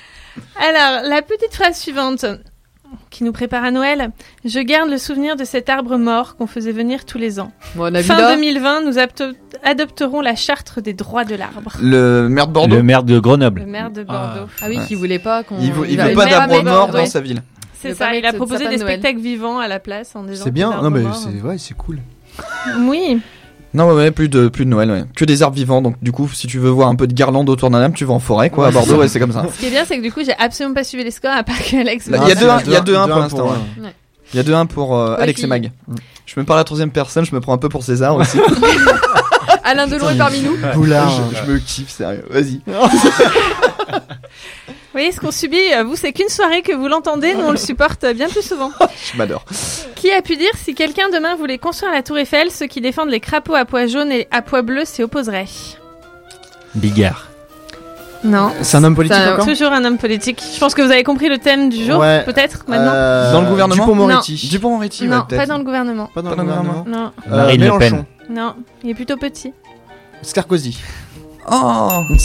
Alors, la petite phrase suivante qui nous prépare à Noël. Je garde le souvenir de cet arbre mort qu'on faisait venir tous les ans. Bon, on a vu Fin là. 2020, nous adopterons la charte des droits de l'arbre. Le maire de Bordeaux. Le maire de Grenoble. Le maire de Bordeaux. Ah oui, Ouais. qui voulait pas qu'on. Il veut va- pas va d'arbre mettre mort Bordeaux. dans sa ville. C'est Le ça, pas il a mettre proposé sapin des de Noël. spectacles vivants à la place en disant C'est que bien. l'arbre Non mais mort. c'est cool. Oui. Non, ouais, plus de Noël, ouais. Que des arbres vivants. Donc, du coup, si tu veux voir un peu de guirlande autour d'un arbre, tu vas en forêt, quoi. À Bordeaux, ouais, c'est comme ça. Ce qui est bien, c'est que du coup, j'ai absolument pas suivi les scores, à part que Alex. Là, me il y a dise- 2-1 il y a 2-1 pour 2-1 l'instant. pour, ouais. Ouais. Il y a 2-1 pour Alex et fille. Mag. Je me parle à la troisième personne, je me prends un peu pour César aussi. Alain Delon est parmi nous. Boulard. Je me kiffe, sérieux. Vas-y. voyez ce qu'on subit, vous c'est qu'une soirée que vous l'entendez, nous on le supporte bien plus souvent. Je m'adore. Qui a pu dire si quelqu'un demain voulait construire la tour Eiffel, ceux qui défendent les crapauds à pois jaunes et à pois bleus s'y opposeraient? Bigard. Non. C'est un homme politique encore? Toujours un homme politique. Je pense que vous avez compris le thème du jour, peut-être, maintenant. Dans le gouvernement? Dupond-Moretti. Dupond-Moretti, Non, peut-être. pas dans le gouvernement. Pas dans le gouvernement. Non. Marine Le Pen. Non, il est plutôt petit. Sarkozy. Oh,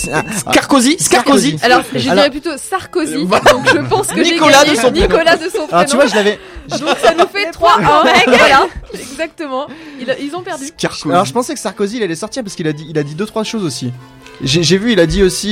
Sarkozy. Alors, je dirais plutôt Sarkozy. Donc, je pense que Nicolas j'ai gagné Nicolas de son prénom. Alors, tu vois, je l'avais. Donc, ça nous fait 3-1. Voilà. Exactement. Ils ont perdu. Alors, je pensais que Sarkozy, il allait sortir parce qu'il a dit 2-3 choses aussi. J'ai vu, il a dit aussi,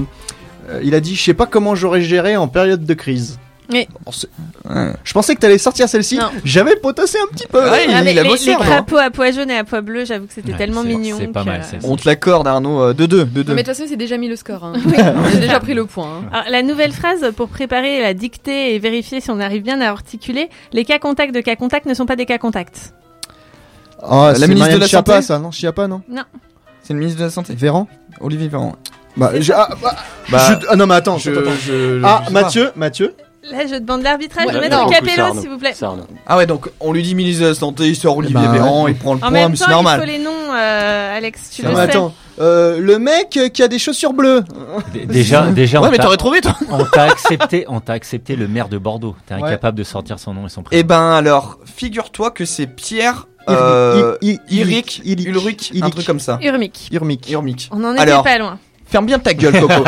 je sais pas comment j'aurais géré en période de crise. Mais je pensais que t'allais sortir celle-ci. Non. J'avais potassé un petit peu. Ouais, mais il a les bossé. crapauds à pois jaunes et à pois bleus, j'avoue que c'était tellement mignon. C'est pas mal. On te l'accorde, Arnaud. 2-2. Non, mais de toute façon, c'est déjà mis le score. Hein. J'ai déjà pris le point. Hein. Alors, la nouvelle phrase pour préparer la dictée et vérifier si on arrive bien à articuler, les cas contacts de cas contacts ne sont pas des cas contacts. Oh, la ministre de la Schiappa, Santé, ça, non? Schiappa, non? Non. C'est le ministre de la Santé. Véran? Olivier Véran. Ah non, mais attends. Mathieu. Là, je demande l'arbitrage de Ouais, mettre non, le capello, Arnaud. s'il vous plaît. C'est Arnaud. Ah ouais, donc on lui dit ministre de la Santé, il sort Olivier Véran, il prend le En point, même mais c'est temps, il normal. faut les noms, Alex, tu le Non, sais. mais attends. Le mec qui a des chaussures bleues. Déjà, Ouais, mais t'aurais trouvé, toi. on t'a accepté le maire de Bordeaux. T'es incapable de sortir son nom et son prénom. Eh ben alors, figure-toi que c'est Pierre Ulrich, un truc comme ça. Urmic. On en était Alors, pas loin. ferme bien ta gueule, Coco.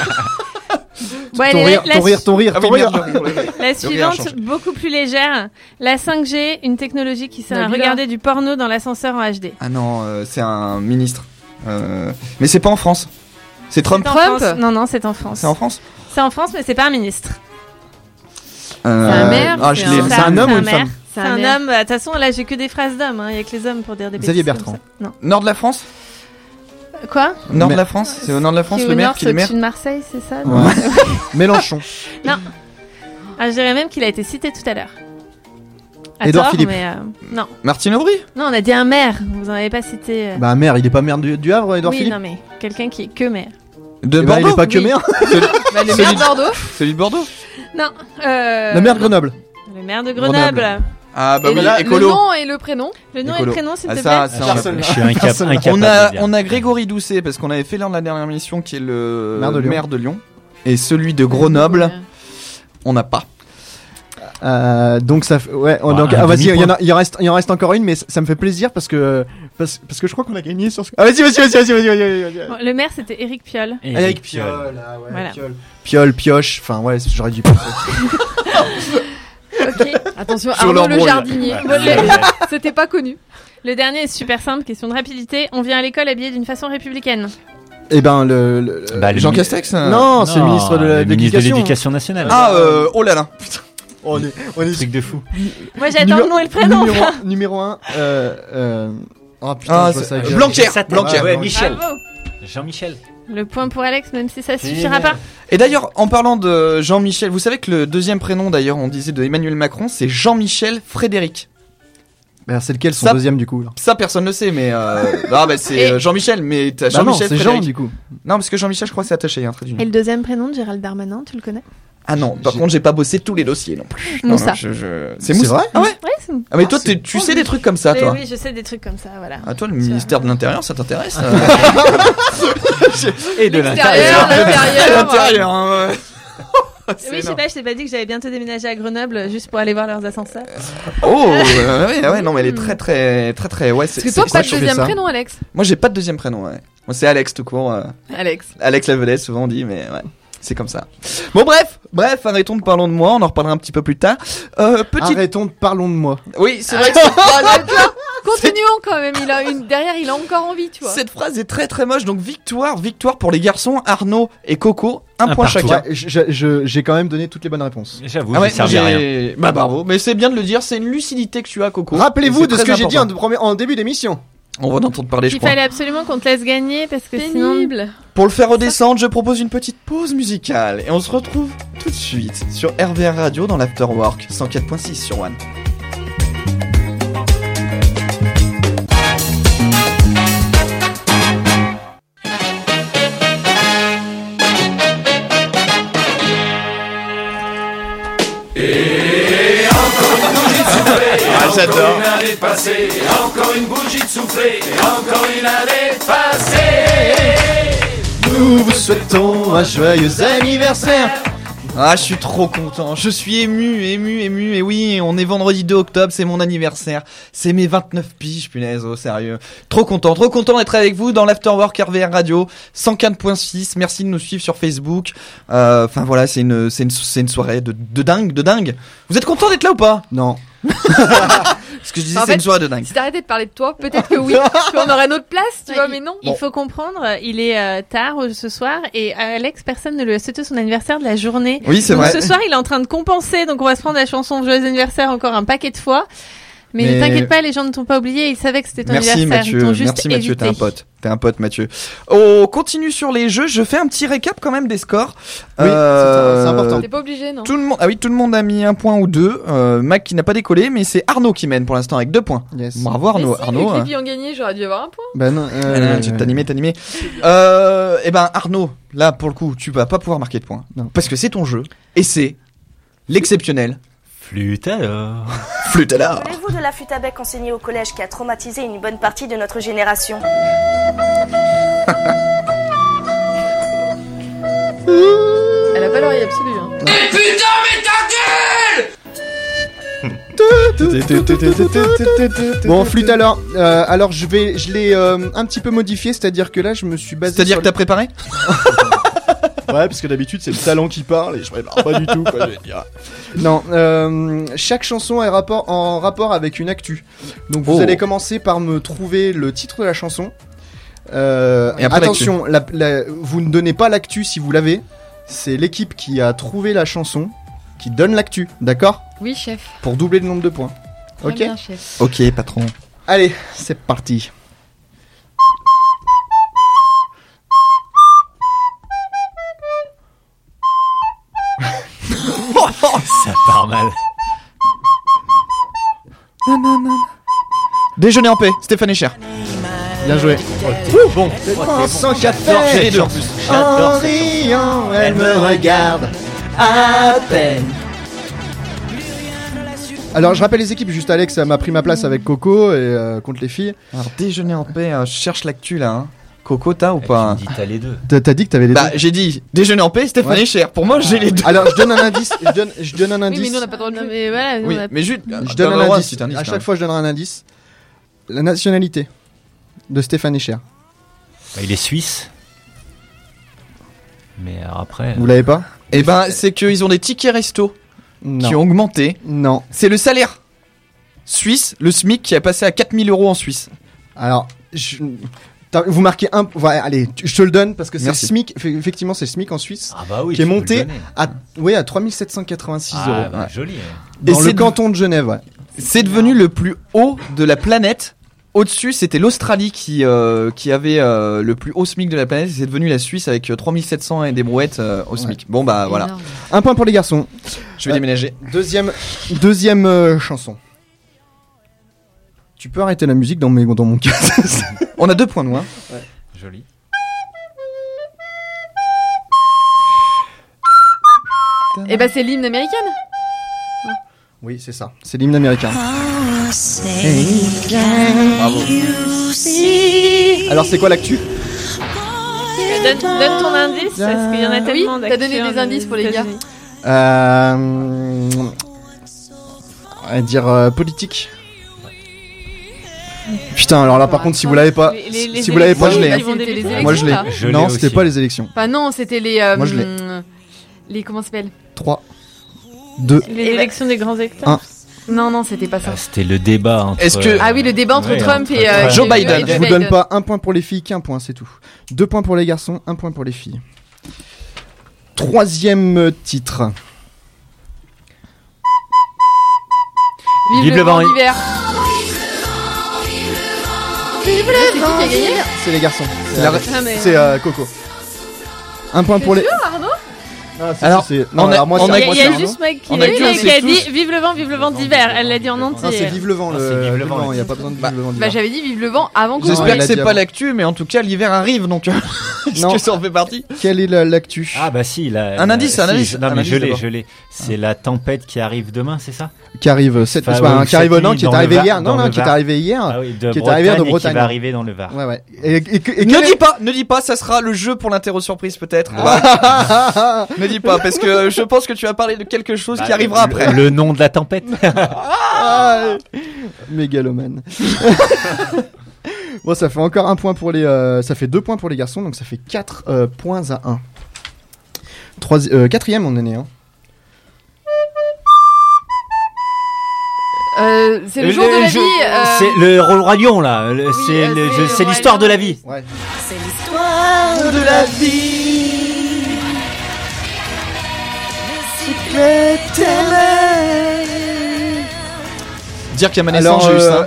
Bon, allez, Ton rire. La suivante, beaucoup plus légère. La 5G, une technologie qui sert à Nabila. regarder du porno dans l'ascenseur en HD. Ah non, c'est un ministre. Mais c'est pas en France. C'est Trump. C'est en France. Non, c'est en France. C'est en France. C'est en France, mais c'est pas un ministre. C'est un maire. Ah, je l'ai. C'est un homme ou une maire. femme? C'est un homme. De toute façon, là, j'ai que des phrases d'hommes. Il y a que les hommes pour dire des Xavier bêtises. Bertrand. comme ça. Non. Nord de la France. Quoi? Nord de la France. C'est au nord de la France Qui est le au maire nord, qui est le maire. c'est au-dessus de Marseille, c'est ça? Ouais. Mélenchon. Non. Ah, je dirais même qu'il a été cité tout à l'heure. À Édouard tort, Philippe. mais non. Martine Aubry. Non, on a dit un maire. Vous en avez pas cité. Bah, maire, il est pas maire du Havre, Édouard Oui, Philippe? non, mais quelqu'un qui est que maire. De Eh ben, Bordeaux. il est pas que Oui. maire. Bah, le maire de Bordeaux. Celui de Bordeaux. Non. Le maire de Grenoble. Le maire de Grenoble. Ah bah Et oui, le écolo. nom et le prénom. Le nom et Écolo. le prénom, s'il Ah, te ça, plaît. ça, Je suis incapable de dire. on a Grégory Doucet parce qu'on avait fait lors de la dernière émission qui est le Maire de Lyon. Et celui de Grenoble, on n'a pas. Donc ça fait, ouais, Ouais, donc, un vas-y, demi-point. il en reste encore une, mais ça me fait plaisir parce que je crois qu'on a gagné sur ce. Ah, vas-y. Bon, le maire, c'était Éric Piolle. Avec Piolle, ah ouais, Voilà. Piole, pioche, enfin ouais, j'aurais dû penser. Ok. Attention, Sur Arnaud le l'embrouille. jardinier. C'était pas connu. Le dernier est super simple, question de rapidité. On vient à l'école habillé d'une façon républicaine. Eh ben Bah, le Jean mi- Castex. non, c'est le ministre de le ministre de l'éducation. l'Éducation nationale. Ah oh là là. Putain. On est Truc de fou. Moi, j'attends le nom et le prénom. Numéro 1. Oh putain, Ah, je vois ça. c'est- Blanquer. Blanquer. Ouais, Michel. Bravo. Jean-Michel. Le point pour Alex, même si ça suffira pas. Et d'ailleurs, en parlant de Jean-Michel, vous savez que le deuxième prénom d'ailleurs, on disait de Emmanuel Macron, c'est Jean-Michel Frédéric. Bah, c'est lequel son Ça- deuxième du coup là? Ça personne ne sait, mais ah bah c'est Et- Jean-Michel, mais t'as Bah non, Jean-Michel c'est Frédéric. Jean du coup. Non, parce que Jean-Michel, je crois, c'est attaché, un trait d'union. Et le deuxième prénom de Gérald Darmanin, tu le connais? Ah non, par contre, j'ai pas bossé tous les dossiers non plus. Moussa. Non, c'est C'est Moussa. vrai? Ah ouais. Ouais, c'est... Ah mais toi, tu sais des trucs comme ça, toi. Oui, je sais des trucs comme ça, voilà. Ah toi, le ministère de l'Intérieur, ça t'intéresse Et de L'extérieur, l'intérieur. L'Intérieur, hein, ouais. Oui, je sais pas, je t'ai pas dit que j'avais bientôt déménagé à Grenoble juste pour aller voir leurs ascenseurs. Oh, ouais, non, mais elle est très, ouais. Parce que toi, pas de deuxième prénom, Alex. Moi, j'ai pas de deuxième prénom, ouais. Moi, c'est Alex tout court. Alex. Alex la vedette, souvent on dit, mais ouais. C'est comme ça. Bon, bref, arrêtons de parler de moi, on en reparlera un petit peu plus tard. Arrêtons de parlons de moi. Oui, c'est vrai que cette phrase, Continuons quand même. Derrière, il a encore envie, tu vois. cette phrase est très très moche. Donc victoire pour les garçons, Arnaud et Coco. Un point partout. chacun. Ouais, j'ai quand même donné toutes les bonnes réponses. J'avoue, Ah ouais, j'ai servi à rien. Bah bravo, mais c'est bien de le dire, c'est une lucidité que tu as, Coco. Rappelez-vous C'est de ce très que j'ai dit important. en début d'émission. On va en entendre parler, je Il crois. fallait absolument qu'on te laisse gagner parce que sinon. Pénible. Pour le faire redescendre, je propose une petite pause musicale et on se retrouve tout de suite sur RVR Radio dans l'Afterwork 104.6 sur One. J'adore. Encore une année passée, encore une bougie de soufflée, encore une année passée. Nous vous souhaitons un joyeux anniversaire. Ah, je suis trop content, je suis ému, et oui, on est vendredi 2 octobre, c'est mon anniversaire, c'est mes 29 piges, punaise, oh sérieux. Trop content d'être avec vous dans l'Afterwork RVR Radio, 104.6, merci de nous suivre sur Facebook, enfin voilà, c'est une soirée de dingue. Vous êtes content d'être là ou pas? Non. Ce que je disais, c'est une soirée de dingue. Si t'arrêtais de parler de toi, peut-être que oui, qu'on aurait notre place, tu vois, mais non. Il faut comprendre, il est tard ce soir et Alex, personne ne lui a souhaité son anniversaire de la journée. Oui, c'est donc vrai. Ce soir, il est en train de compenser, donc on va se prendre la chanson Joyeux anniversaire encore un paquet de fois. Mais ne t'inquiète pas, les gens ne t'ont pas oublié, ils savaient que c'était ton anniversaire. Mathieu, ils t'ont juste merci Mathieu, évité. t'es un pote Mathieu. On continue sur les jeux, je fais un petit récap quand même des scores. Oui, c'est important. T'es pas obligé, non? Tout le monde a mis un point ou deux. Mac qui n'a pas décollé, mais c'est Arnaud qui mène pour l'instant avec 2 points. Yes. Bravo Arnaud. Mais si, les Clippy ont gagné, j'aurais dû avoir un point. Bah non. T'animé. Eh ben Arnaud, là pour le coup, tu vas pas pouvoir marquer de points. Non. Parce que c'est ton jeu. Et c'est l'exceptionnel. Flûte alors. Flûte alors. Rappelez-vous de la flûte à bec enseignée au collège qui a traumatisé une bonne partie de notre génération. Elle a pas l'oreille absolue, hein. Et putain, mais ta gueule! Bon, flûte alors. Alors je l'ai un petit peu modifié, c'est-à-dire que là je me suis basé. C'est-à-dire que t'as préparé? Ouais, parce que d'habitude c'est le talent qui parle et je prépare pas du tout, quoi, je vais dire. Non, chaque chanson est en rapport avec une actu. Donc vous allez commencer par me trouver le titre de la chanson. Et après, attention, vous ne donnez pas l'actu si vous l'avez. C'est l'équipe qui a trouvé la chanson qui donne l'actu, d'accord? Oui, chef. Pour doubler le nombre de points. Très Ok bien, chef. Ok, patron. Allez, c'est parti. Ça part mal. Déjeuner en paix, Stéphane Echer. Bien joué. Bon, sans café. J'ai les deux en plus. En riant, elle me regarde à peine. Alors je rappelle les équipes, juste Alex m'a pris ma place avec Coco et contre les filles. Alors déjeuner en paix, je cherche l'actu là. Hein. Coco, t'as ou pas? Tu dis t'as les deux. T'as dit que t'avais les deux. Bah j'ai dit déjeuner en paix, Stéphane Echer. Pour moi j'ai les deux. Alors je donne un indice. Je donne un indice. Oui, mais nous on n'a pas le droit de Non, mais voilà, Oui, on a- mais juste. Je donne un indice. À chaque fois je donnerai un indice. La nationalité de Stéphane Echer. Bah, il est suisse. Mais alors après. Vous l'avez pas? Eh ben c'est qu'ils ont des tickets resto Non. qui ont augmenté. Non. C'est le salaire suisse, le SMIC qui a passé à 4 000 € en Suisse. Alors, vous marquez un. Ouais, allez, je te le donne parce que c'est le Merci. SMIC. Effectivement, c'est le SMIC en Suisse. Ah bah oui. Qui est tu peux monté le donner. à 3 786 Ah, €. bah, Ouais. joli. Dans Et le c'est canton de Genève, ouais. C'est devenu le plus haut de la planète. Au-dessus, c'était l'Australie qui avait le plus haut SMIC de la planète. C'est devenu la Suisse avec 3700 et des brouettes au SMIC. Bon bah voilà. Énorme. Un point pour les garçons. Je vais déménager. Deuxième chanson. Tu peux arrêter la musique dans mon cas. On a 2 points nous. Hein. Joli. Et bah c'est l'hymne américaine. Oui, c'est ça. C'est l'hymne américain. Bravo. Alors, c'est quoi l'actu? Donne ton indice, parce qu'il y en a Oui, tellement t'as donné des indices pour les gars. On va dire politique. Putain, alors là, par contre, si vous l'avez pas, Les si vous l'avez pas, je l'ai. C'était les élections. Moi, je l'ai. là. Je l'ai Non, c'était aussi. pas les élections. Enfin non, c'était les. Moi, je l'ai. Les comment ça s'appelle? 3, 2, Les élections des grands acteurs. Un. Non, c'était pas ça. Ah, c'était le débat entre. Est-ce que- Ah oui, le débat entre Ouais, Trump entre et Trump. Joe Biden. je vous donne pas un point pour les filles, qu'un point, c'est tout. 2 points pour les garçons, 1 point pour les filles. Troisième titre. Vive le vent oui. d'hiver. C'est qui qui a gagné? C'est les garçons. C'est la- C'est Coco. 1 point pour les. Sûr, Arnaud? Alors, il y a juste Mike qui a dit vive le vent d'hiver. Elle l'a dit en entier. Non, c'est vive le vent. Il n'y a pas besoin de vive le vent d'hiver. J'avais dit vive le vent avant qu'on. J'espère que c'est pas l'actu, mais en tout cas l'hiver arrive donc. Est-ce que ça en fait partie? Quelle est l'actu? Ah bah si, un indice. Non mais je l'ai. C'est la tempête qui arrive demain, c'est ça? Qui arrive qui est arrivé hier. Non, qui est arrivé hier. Qui est arrivé de Bretagne. Qui va arriver dans le Var. Ouais. Et ne dis pas, ça sera le jeu pour l'interro surprise peut-être. Ne dis pas, parce que je pense que tu vas parler de quelque chose qui arrivera après. Le nom de la tempête. Mégalomane. Bon, ça fait encore un point pour les. Ça fait 2 points pour les garçons, donc ça fait 4 points à 1. Quatrième, on est né. C'est le jour de la vie. C'est le Roi Lion là. C'est l'histoire de la vie. Ouais. C'est l'histoire de la vie. Dire qu'il y a ma naissance, j'ai eu ça.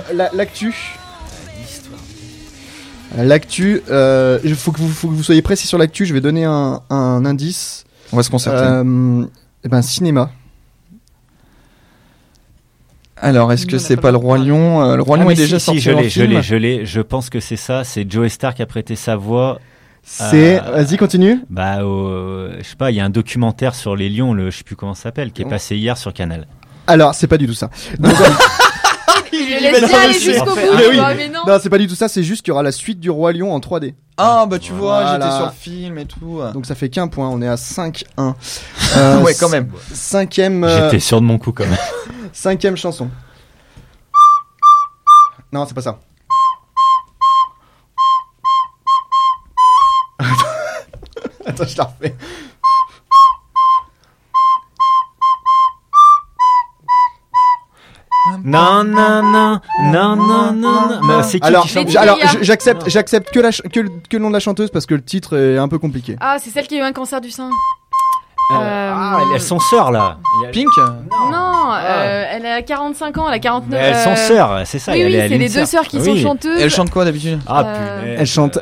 L'actu, il faut que vous soyez précis sur l'actu. Je vais donner un indice. On va se concerter. Cinéma. Alors, est-ce que c'est pas le Roi Lion? Le Roi Lion est déjà sorti. Je l'ai. Je pense que c'est ça. C'est Joe Star qui a prêté sa voix. Vas-y, continue. Je sais pas. Il y a un documentaire sur les lions, je sais plus comment ça s'appelle, qui est passé hier sur Canal. Alors, c'est pas du tout ça. Donc, il laisse bien aller jusqu'au bout. Mais non. Non, c'est pas du tout ça. C'est juste qu'il y aura la suite du Roi Lion en 3D. Ah bah tu vois, j'étais sur le film et tout. Donc ça fait qu'un point. On est à 5-1. Ouais, quand même. Cinquième. J'étais sûr de mon coup quand même. 5e chanson. Non, c'est pas ça. Attends, je la refais. Non. Mais c'est qui chante? J'accepte que le nom de la chanteuse parce que le titre est un peu compliqué. Ah, c'est celle qui a eu un cancer du sein. Elles sont sœurs là. Pink? Non, elle a 45 ans, elle a 49 ans. Elles sont sœurs, c'est ça. Oui, c'est les deux sœurs qui sont chanteuses. Elles chantent quoi d'habitude? Elles chantent.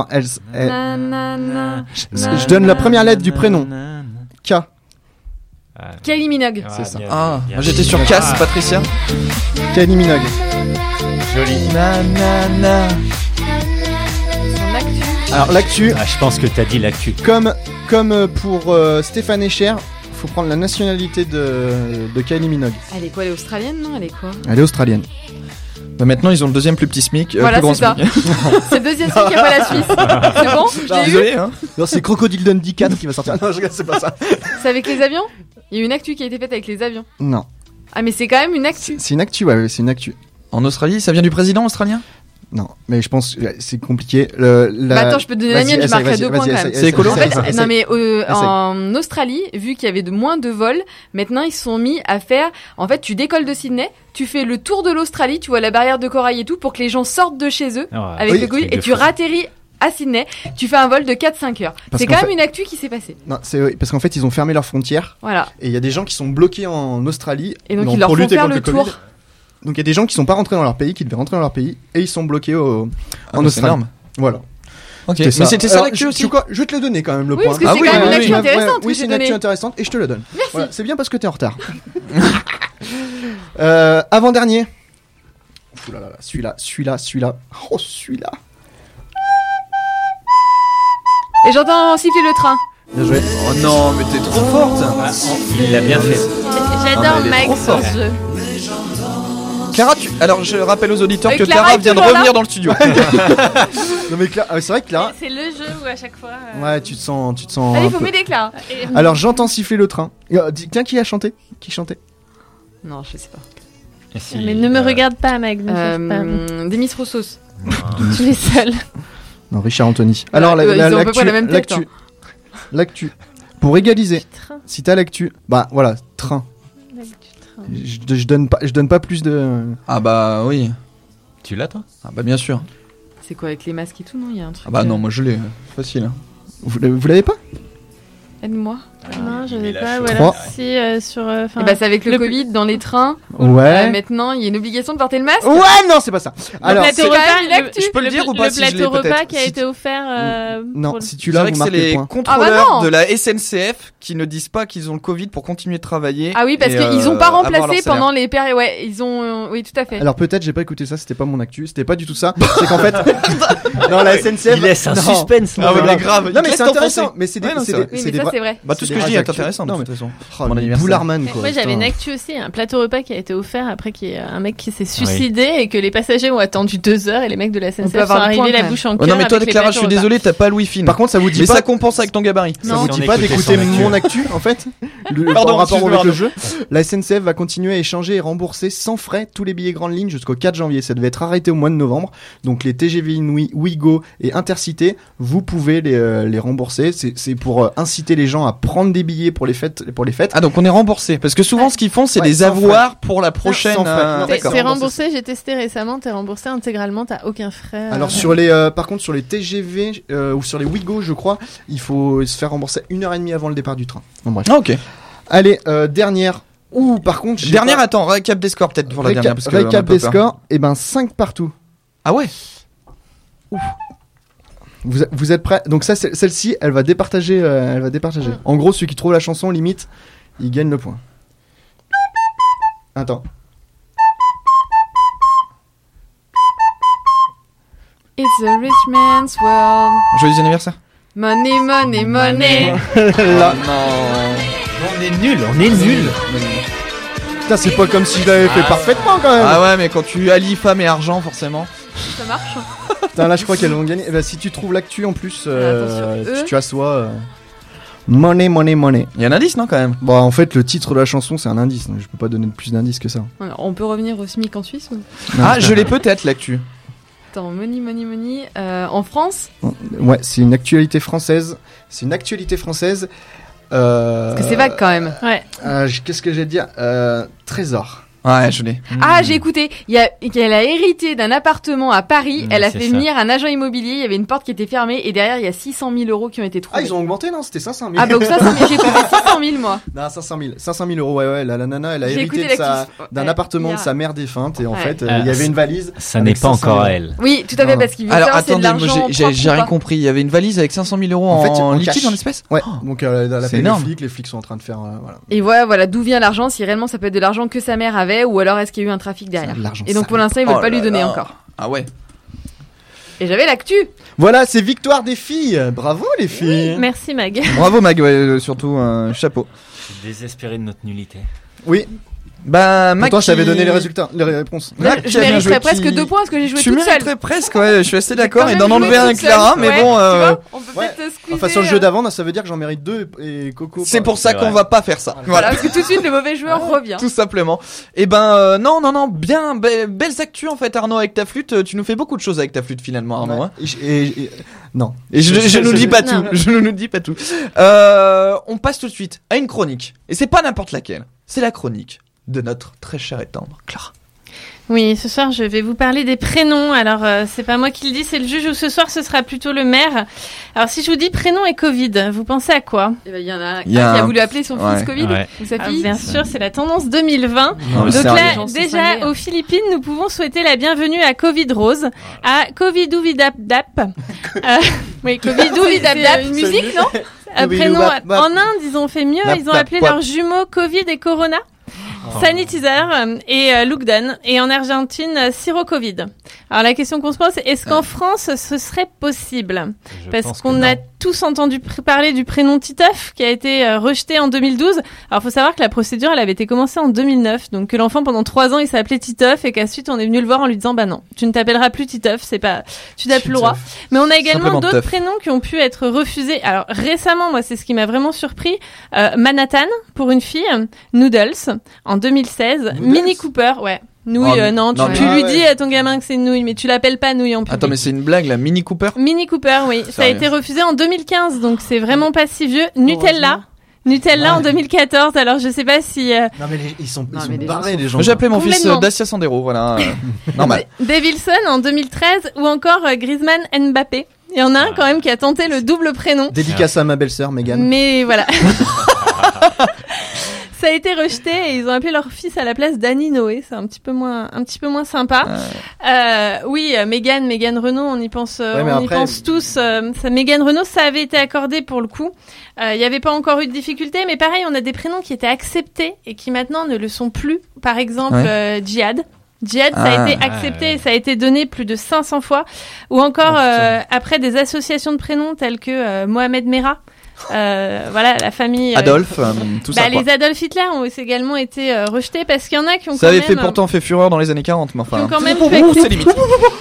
Je donne la première lettre du prénom. K. Kylie Minogue. C'est ça. Moi j'étais sur Cass, Patricia. Kylie Minogue. Joli. Alors l'actu. Je pense que t'as dit l'actu. Comme pour Stéphane Echer, faut prendre la nationalité de Kylie Minogue. Elle est quoi? Elle est australienne, non? Elle est quoi? Elle est australienne. Bah maintenant ils ont le deuxième plus petit SMIC. Voilà, plus c'est ça. C'est le deuxième SMIC qui a pas la Suisse. C'est bon? Désolé, hein. Non, c'est Crocodile Dundee 4 qui va sortir. Non, je regarde, c'est pas ça. C'est avec les avions? Il y a une actu qui a été faite avec les avions. Non. Ah, mais c'est quand même une actu. C'est une actu, ouais, c'est une actu. En Australie, ça vient du président australien? Non, mais je pense que c'est compliqué. Attends, je peux te donner la mienne, je marquerai 2 points quand même. C'est écolo? En fait, non mais en Australie, vu qu'il y avait moins de vols, maintenant ils se sont mis à faire. En fait, tu décolles de Sydney, tu fais le tour de l'Australie, tu vois la barrière de corail et tout, pour que les gens sortent de chez eux avec le Covid, et tu ratterris à Sydney. Tu fais un vol de 4-5 heures. C'est quand même une actu qui s'est passée. Non, c'est parce qu'en fait ils ont fermé leurs frontières. Voilà. Et il y a des gens qui sont bloqués en Australie. Et donc ils leur font faire le tour. Donc il y a des gens qui sont pas rentrés dans leur pays, qui devaient rentrer dans leur pays, et ils sont bloqués en Australie. C'est énorme. Voilà. Ok. Mais c'était ça l'actu aussi. Je vais te le donner quand même le oui, point. Parce que c'est quand même une actu intéressante. Oui, c'est une actu intéressante et je te le donne. Merci. Voilà, c'est bien parce que t'es en retard. Avant dernier. Ouh là là, celui-là. Oh celui-là. Et j'entends siffler le train. Bien joué. Oh non, mais t'es trop forte. Il l'a bien fait. J'adore Mike sur ce jeu. Clara, alors je rappelle aux auditeurs que Clara Clara vient de revenir dans le studio. Non mais Clara, c'est vrai que Clara. C'est le jeu où à chaque fois. Ouais, tu te sens. Allez, faut m'aider, Clara. Alors j'entends siffler le train. Tiens, qui a chanté? Qui chantait? Non, je sais pas. Mais ne me regarde pas, Mike. Demis Roussos. Tu es seul. Non, Richard Anthony. Alors l'actu. Pour égaliser. Si t'as l'actu, bah voilà, train. Je donne pas plus de. Ah bah oui. Tu l'as toi? Ah bah bien sûr. C'est quoi avec les masques et tout? Non, il y a un truc. Ah bah non, moi je l'ai. Facile. Vous l'avez pas? Aide-moi. Non, je sais pas. Voilà. 3. Si sur. C'est avec le Covid dans les trains. Ouais. Maintenant, il y a une obligation de porter le masque. Ouais, non, c'est pas ça. Alors, le plateau repas, je peux le dire ou pas si je l'ai plateau repas peut-être. qui a été offert. non, pour si tu l'as, vous c'est marquez les le point. contrôleurs de la SNCF qui ne disent pas qu'ils ont le Covid pour continuer de travailler. Ah oui, parce et, qu'ils ont pas avoir leur remplacé salaire. pendant les périodes. Ouais, ils ont. Oui, tout à fait. Alors peut-être j'ai pas écouté ça, c'était pas mon actu, c'était pas du tout ça. C'est qu'en fait, non, la SNCF. Il laisse un suspense. Ah ouais, mais grave. Non mais c'est intéressant, mais c'est des, c'est des ça c'est vrai. Bah tout ce que je dis est intéressant de toute façon. Mon anniversaire. Boularman quoi. Moi j'avais une actu aussi, un plateau repas qui a été offert après qu'il y ait un mec qui s'est suicidé et que les passagers ont attendu 2 heures et les mecs de la SNCF sont arrivés la bouche en cœur. Non mais toi Clara, je suis désolé, t'as pas Louis Fine. Par contre ça vous dit mais pas. ça compense avec ton gabarit. Ça vous dit pas d'écouter mon actu en fait en rapport avec le jeu. La SNCF va continuer à échanger et rembourser sans frais tous les billets grandes lignes jusqu'au 4 janvier. Ça devait être arrêté au mois de novembre. Donc les TGV Inouï, Ouigo et Intercité, vous pouvez les rembourser. C'est pour inciter les gens à prendre des billets pour les fêtes. Ah donc on est remboursé parce que souvent ce qu'ils font c'est des avoirs pour la prochaine. T'es remboursé, j'ai testé récemment, t'es remboursé intégralement, t'as aucun frais. Alors sur les par contre sur les TGV ou sur les Ouigo je crois, il faut se faire rembourser 1h30 avant le départ du train. Bon, bref. Ah ok. Allez, dernière. Par contre, dernière, attends, récap des scores peut-être pour la dernière. Parce que récap des scores, 5 partout. Ah ouais. Ouf. Vous êtes prêts? Donc ça, celle-ci, elle va départager. En gros, celui qui trouve la chanson, limite, il gagne le point. Attends. It's a rich man's world. Joyeux anniversaire. Money, money, money. Là. On est nul. Putain, c'est pas comme si je l'avais fait parfaitement quand même. Ah ouais, mais quand tu allies femme et argent, forcément. Ça marche. Putain, là, je crois qu'elles vont gagner. Si tu trouves l'actu en plus, tu assois. Money, money, money. Il y a un indice, non, quand même? Bon, en fait, le titre de la chanson, c'est un indice. Donc je peux pas donner plus d'indices que ça. Alors, on peut revenir au SMIC en Suisse ou... Ah, je l'ai peut-être, l'actu. Attends, money, money, money. En France? Ouais, c'est une actualité française. Parce que c'est vague quand même. Ouais. Qu'est-ce que j'ai à dire? Trésor. Ouais, je l'ai. Ah, j'ai écouté. Elle a hérité d'un appartement à Paris. Elle a fait venir un agent immobilier. Il y avait une porte qui était fermée et derrière il y a 600 000 euros qui ont été trouvés. Ah, ils ont augmenté, non? C'était 500 000. Ah, donc ça, j'ai écouté 600 000 moi. Non, 500 000 euros. Ouais. La nana, elle a hérité d'un appartement de sa mère défunte et en fait, il y avait une valise. Ça n'est pas encore à elle. Oui, tout à fait, parce qu'il veut savoir c'est de l'argent. J'ai rien compris. Il y avait une valise avec 500 000 euros en liquide, en espèces. Ouais. Donc elle a fait les flics sont en train de faire. Voilà. Et voilà d'où vient l'argent. Si réellement ça peut être de l'argent que sa mère avait ou alors est-ce qu'il y a eu un trafic derrière. Et donc pour l'instant ils veulent pas lui donner encore. Ah ouais. Et j'avais l'actu. Voilà, c'est victoire des filles. Bravo les filles. Merci Mag. Bravo Mag, ouais, surtout un chapeau. Je suis désespéré de notre nullité. Oui. Bah, Mag. Pourtant, je t'avais donné les résultats, les réponses. Je mériterais presque 2 points parce que j'ai joué toute seule. Tu mériterais presque, ouais, je suis assez d'accord. Et d'en enlever un Clara, mais bon. On peut peut-être squeezer. Enfin, sur le jeu d'avant, ça veut dire que j'en mérite 2 et Coco. C'est pour ça qu'on va pas faire ça. Voilà, parce que tout de suite, le mauvais joueur revient. Tout simplement. Et non, bien, belles actus en fait, Arnaud, avec ta flûte. Tu nous fais beaucoup de choses avec ta flûte finalement, Arnaud. Hein. Non. Et je nous dis pas tout. Je ne nous dis pas tout. On passe tout de suite à une chronique. Et c'est pas n'importe laquelle. C'est la chronique de notre très chère et tendre Clara. Oui, ce soir, je vais vous parler des prénoms. Alors, c'est pas moi qui le dis, c'est le juge, ou ce soir, ce sera plutôt le maire. Alors, si je vous dis prénom et Covid, vous pensez à quoi? Il y en a un qui a voulu appeler son fils Covid ou sa fille. Bien sûr, c'est la tendance 2020. Donc là, déjà, aux Philippines, nous pouvons souhaiter la bienvenue à Covid Rose, à Covidouvidap-dap. Oui, Covidouvidap-dap. Une musique, non? Prénom. En Inde, ils ont fait mieux. Ils ont appelé leurs jumeaux Covid et Corona. Sanitizer et lockdown, et en Argentine sirop Covid. Alors la question qu'on se pose, c'est est-ce qu'en France ce serait possible? Parce qu'on a tous entendu parler du prénom Titeuf qui a été rejeté en 2012. Alors faut savoir que la procédure elle avait été commencée en 2009, donc que l'enfant pendant 3 ans il s'appelait Titeuf et qu'ensuite on est venu le voir en lui disant bah non, tu ne t'appelleras plus Titeuf, c'est pas, tu n'as plus le droit. Mais on a également d'autres prénoms qui ont pu être refusés. Alors récemment, moi c'est ce qui m'a vraiment surpris, Manhattan pour une fille, Noodles en 2016, Mini Cooper, ouais. Nouille, non, tu lui dis à ton gamin que c'est une nouille, mais tu l'appelles pas nouille en public. Attends, mais c'est une blague, là, Mini Cooper? Mini Cooper, oui. Ça a été refusé en 2015, donc c'est vraiment pas si vieux. Nutella en 2014, alors je sais pas si... Non mais ils sont barrés les gens. J'ai appelé mon fils Dacia Sandero, voilà. Normal. Davilson en 2013, ou encore Griezmann Mbappé. Il y en a un quand même qui a tenté le double prénom. Dédicace à ma belle-sœur, Mégane. Mais voilà. Ça a été rejeté et ils ont appelé leur fils à la place d'Annie Noé. C'est un petit peu moins sympa. Oui, Mégane Renault, on y pense, pense tous. Mégane Renault, ça avait été accordé pour le coup. Il n'y avait pas encore eu de difficulté, mais pareil, on a des prénoms qui étaient acceptés et qui maintenant ne le sont plus. Par exemple, Djihad. Djihad, ça a été accepté et ça a été donné plus de 500 fois. Ou encore, après des associations de prénoms telles que Mohamed Merah. Voilà, la famille Adolphe, tout ça. Les Adolf Hitler ont également été rejetés parce qu'il y en a qui ont ça avait pourtant fait fureur dans les années 40, mais enfin. Qui ont quand même c'est limite.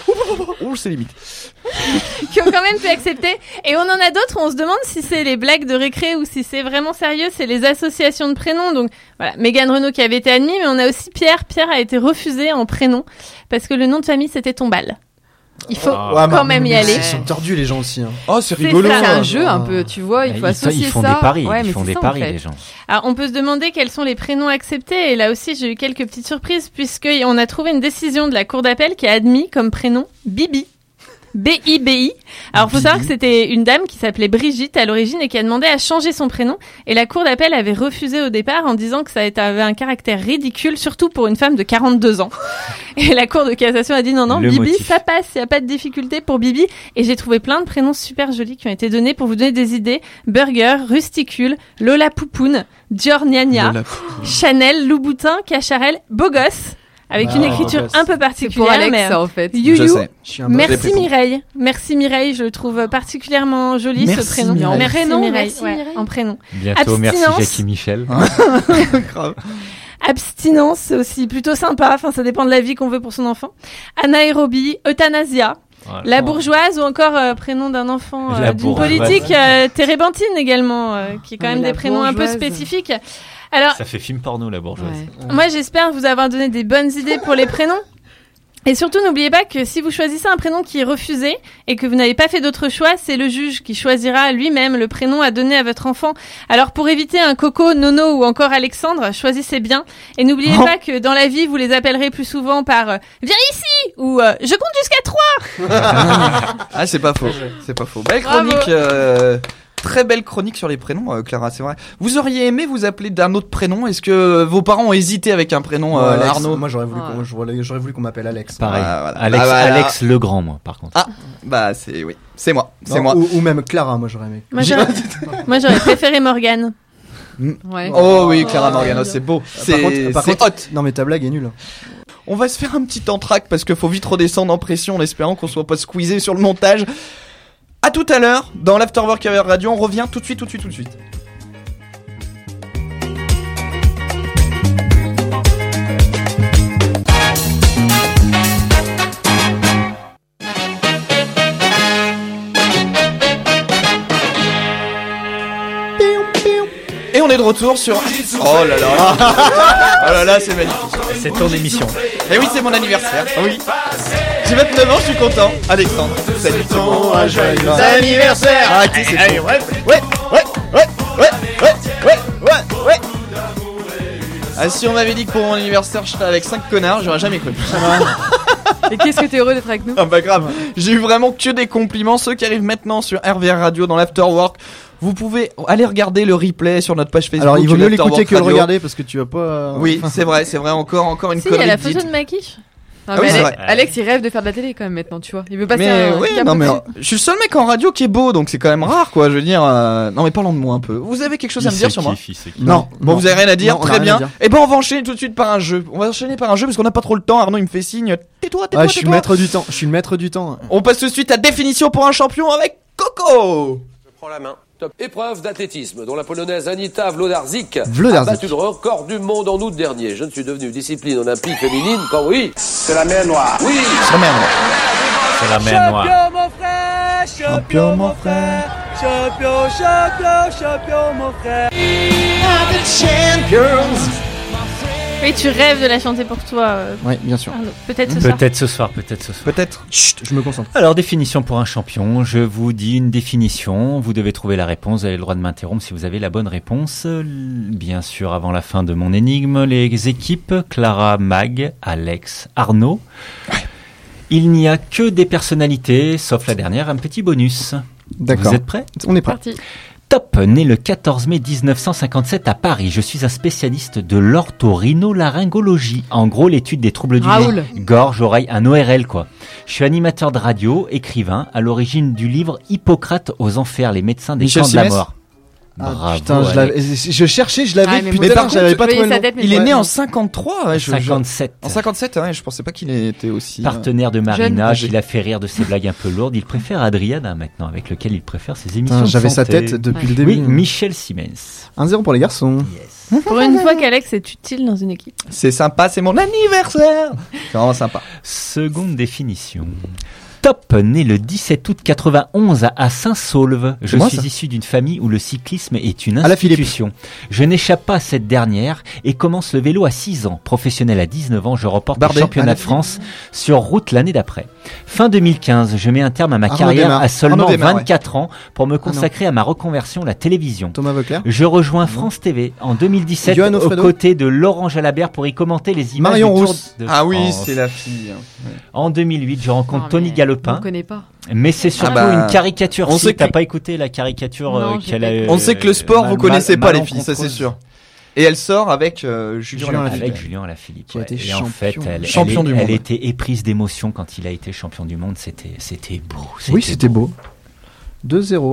C'est limite. Qui ont quand même pu accepter. Et on en a d'autres, on se demande si c'est les blagues de récré ou si c'est vraiment sérieux, c'est les associations de prénoms. Donc voilà, Mégane Renault qui avait été admis, mais on a aussi Pierre. Pierre a été refusé en prénom parce que le nom de famille c'était Tombal. Il faut quand même y aller. Ils sont tordus les gens aussi. Hein. Oh, c'est rigolo. C'est un jeu un peu, tu vois. Il faut associer ils font ça. Des paris. Ouais, ils font des paris, les gens. Alors, on peut se demander quels sont les prénoms acceptés. Et là aussi, j'ai eu quelques petites surprises puisqu'on a trouvé une décision de la cour d'appel qui a admis comme prénom Bibi. B-I-B-I. Alors, faut savoir que c'était une dame qui s'appelait Brigitte à l'origine et qui a demandé à changer son prénom. Et la cour d'appel avait refusé au départ en disant que ça avait un caractère ridicule, surtout pour une femme de 42 ans. Et la cour de cassation a dit non, Bibi, ça passe, il n'y a pas de difficulté pour Bibi. Et j'ai trouvé plein de prénoms super jolis qui ont été donnés pour vous donner des idées. Burger, Rusticule, Lola Poupoune, Dior Gnagna, Chanel, Louboutin, Cacharel, Beau Gosse. Avec une écriture un peu particulière. Pour Alex, ça, en fait. Youyou. Merci Mireille. Merci Mireille, je le trouve particulièrement joli ce prénom. Merci Mireille. En prénom. Bientôt, merci Jackie Michel. Grave. Abstinence, c'est aussi plutôt sympa. Enfin, ça dépend de la vie qu'on veut pour son enfant. Anaérobie, Euthanasia. Voilà. La bourgeoise ou encore prénom d'un enfant d'une politique. Térébenthine également, qui est quand même des prénoms un peu spécifiques. Alors, ça fait film porno, la bourgeoise. Ouais. Moi, j'espère vous avoir donné des bonnes idées pour les prénoms. Et surtout, n'oubliez pas que si vous choisissez un prénom qui est refusé et que vous n'avez pas fait d'autre choix, c'est le juge qui choisira lui-même le prénom à donner à votre enfant. Alors, pour éviter un Coco, Nono ou encore Alexandre, choisissez bien. Et n'oubliez pas que dans la vie, vous les appellerez plus souvent par viens ici ou je compte jusqu'à 3. Ah, c'est pas faux. C'est pas faux. Belle chronique. Très belle chronique sur les prénoms, Clara, c'est vrai. Vous auriez aimé vous appeler d'un autre prénom? Est-ce que vos parents ont hésité avec un prénom, Alex, Arnaud? Moi, j'aurais voulu qu'on m'appelle Alex. Pareil. Alex Legrand, moi, par contre. Ah, bah c'est moi. Ou même Clara, moi j'aurais aimé. Moi j'aurais préféré Morgane. Ouais. Oh oui, Clara Morgane, c'est beau. Par contre, hot. Non mais ta blague est nulle. On va se faire un petit entracte parce qu'il faut vite redescendre en pression en espérant qu'on soit pas squeezé sur le montage. À tout à l'heure, dans l'Afterwork Radio, on revient tout de suite. Et on est de retour sur... Oh là là. Oh là là, c'est magnifique. C'est ton émission. Et oui, c'est mon anniversaire. Oui. J'ai 29 ans, je suis content. Alexandre, salut ton joyeux anniversaire. Arrêtez, c'est allez, ouais. Ah, si on m'avait dit que pour mon anniversaire je serais avec 5 connards, j'aurais jamais cru. Et qu'est-ce que t'es heureux d'être avec nous? Ah bah grave. J'ai eu vraiment que des compliments. Ceux qui arrivent maintenant sur RVR Radio dans l'Afterwork, vous pouvez aller regarder le replay sur notre page Facebook. Alors il vaut mieux l'écouter que le regarder parce que tu vas pas... Oui, c'est vrai, encore une connerie. Il y a la photo de Makish. Ah oui, Alex, il rêve de faire de la télé quand même maintenant, tu vois. Il veut passer je suis le seul mec en radio qui est beau, donc c'est quand même rare, quoi. Je veux dire, non mais parlons de moi un peu. Vous avez quelque chose à me dire sur moi? Non. Bon, vous avez rien à dire, très bien. Et ben on va enchaîner tout de suite par un jeu. On va enchaîner par un jeu parce qu'on n'a pas trop le temps. Arnaud, il me fait signe. Tais-toi. Je suis le maître du temps. Je suis le maître du temps. On passe tout de suite à définition pour un champion avec Coco. Je prends la main. Top. Épreuve d'athlétisme dont la polonaise Anita Wlodarczyk a battu le record du monde en août dernier. Je ne suis devenue discipline olympique féminine quand oui. C'est la mer Noire. Oui. C'est la mer Noire. C'est la mer Noire. Champion mon frère, champion mon frère, champion mon frère. Champions. Oui, tu rêves de la chanter pour toi. Oui, bien sûr. Arnaud. Peut-être ce soir. Peut-être. Chut, je me concentre. Alors, définition pour un champion. Je vous dis une définition. Vous devez trouver la réponse. Vous avez le droit de m'interrompre si vous avez la bonne réponse. Bien sûr, avant la fin de mon énigme, les équipes Clara, Mag, Alex, Arnaud. Ouais. Il n'y a que des personnalités, sauf la dernière, un petit bonus. D'accord. Vous êtes prêts? On est prêts. Top, né le 14 mai 1957 à Paris. Je suis un spécialiste de l'orthorinolaryngologie. En gros, l'étude des troubles du nez, gorge, oreille, un ORL quoi. Je suis animateur de radio, écrivain, à l'origine du livre Hippocrate aux enfers, les médecins des Michel camps de la Simès. mort. Ah, putain, je cherchais, je l'avais depuis mais tout à par l'heure, j'avais pas trouvé le nom. Il est né en 53, ouais, 57. En 57, ouais, je pensais pas qu'il était aussi partenaire de Marinage, il a fait rire de ses blagues un peu lourdes. Il préfère Adriana maintenant, avec lequel il préfère ses émissions. J'avais de sa santé. tête depuis le début. Oui, Michel Simès. 1-0 pour les garçons. Yes. Pour une fois qu'Alex est utile dans une équipe. C'est sympa, c'est mon anniversaire. C'est vraiment sympa. Seconde définition. Top, né le 17 août 91 à Saint-Saulve. Je suis issu d'une famille où le cyclisme est une institution. Je n'échappe pas à cette dernière et commence le vélo à 6 ans. Professionnel à 19 ans, je remporte le championnat de France sur route l'année d'après. Fin 2015, je mets un terme à ma carrière à seulement 24 ans pour me consacrer à ma reconversion la télévision. Thomas Vauclair. Je rejoins France TV en 2017 aux côtés de Laurent Jalabert pour y commenter les images Marion du Tour Rousse. de Ah oui, France. c'est la fille. Ouais. En 2008, je rencontre Tony Galopin. On connaît pas. Mais c'est surtout une caricature. On sait T'as que... pas écouté la caricature qu'elle a. On sait que le sport, vous connaissez pas les filles, ça c'est sûr. Et elle sort avec Julien Alaphilippe. Qui a été et en fait, champion du monde. Elle était éprise d'émotion quand il a été champion du monde. C'était beau. Oui, c'était beau. 2-0.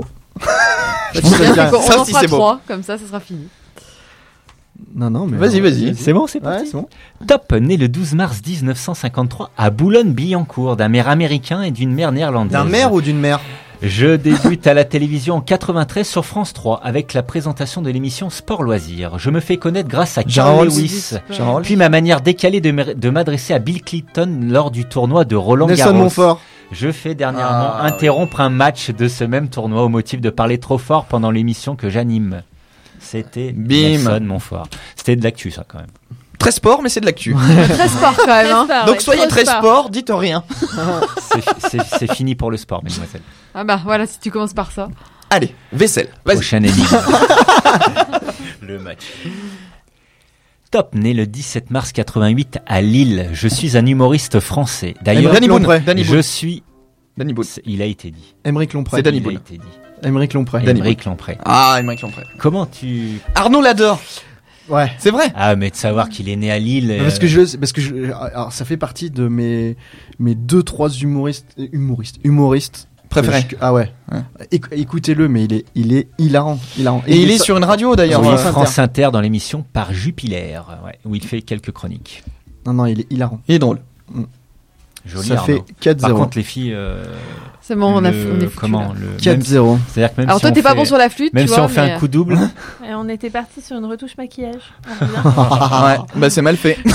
On en fera 3, comme ça sera fini. Non, mais. Vas-y. C'est bon, c'est parti. Ouais, c'est bon. Top, né le 12 mars 1953 à Boulogne-Billancourt, d'un maire américain et d'une mère néerlandaise. D'un maire ou d'une mère? Je débute à la télévision en 93 sur France 3 avec la présentation de l'émission Sport Loisirs. Je me fais connaître grâce à Carl Lewis, puis ma manière décalée de m'adresser à Bill Clinton lors du tournoi de Roland Garros. Nelson Montfort. Je fais dernièrement interrompre un match de ce même tournoi au motif de parler trop fort pendant l'émission que j'anime. C'était Nelson Montfort. C'était de l'actu ça quand même. Très sport, mais c'est de l'actu. Très sport quand même. Hein. Donc soyez très sport, dites rien. C'est fini pour le sport, mesdemoiselles. Ah bah voilà, si tu commences par ça. Allez, vaisselle. Vas-y. Prochaine énigme. Le match. Top, né le 17 mars 88 à Lille. Je suis un humoriste français. D'ailleurs, Danny Boone. je suis. Danny Boone. Il a été dit. Aymeric Lompré. C'est Danny Boone. Aymeric Lompré. Aymeric Lompré. Ah, Aymeric Lompré. Comment tu. Arnaud l'adore. Ouais. C'est vrai. Ah, mais de savoir qu'il est né à Lille. Parce que alors, ça fait partie de mes 2-3 humoristes préférés. Ah ouais. Écoutez-le, mais il est hilarant. Et il est sur une radio d'ailleurs. Oui, France Inter dans l'émission Par Jupiler, où il fait quelques chroniques. Non, il est hilarant. Il est drôle. Joli. Ça fait 4-0. Par contre, les filles. C'est bon, on est foutu. Comment le 4-0. C'est-à-dire que même alors si toi, t'es pas bon sur la flûte. Même tu si vois, on fait un coup double. Et on était parti sur une retouche maquillage. Ouais, bah c'est mal fait.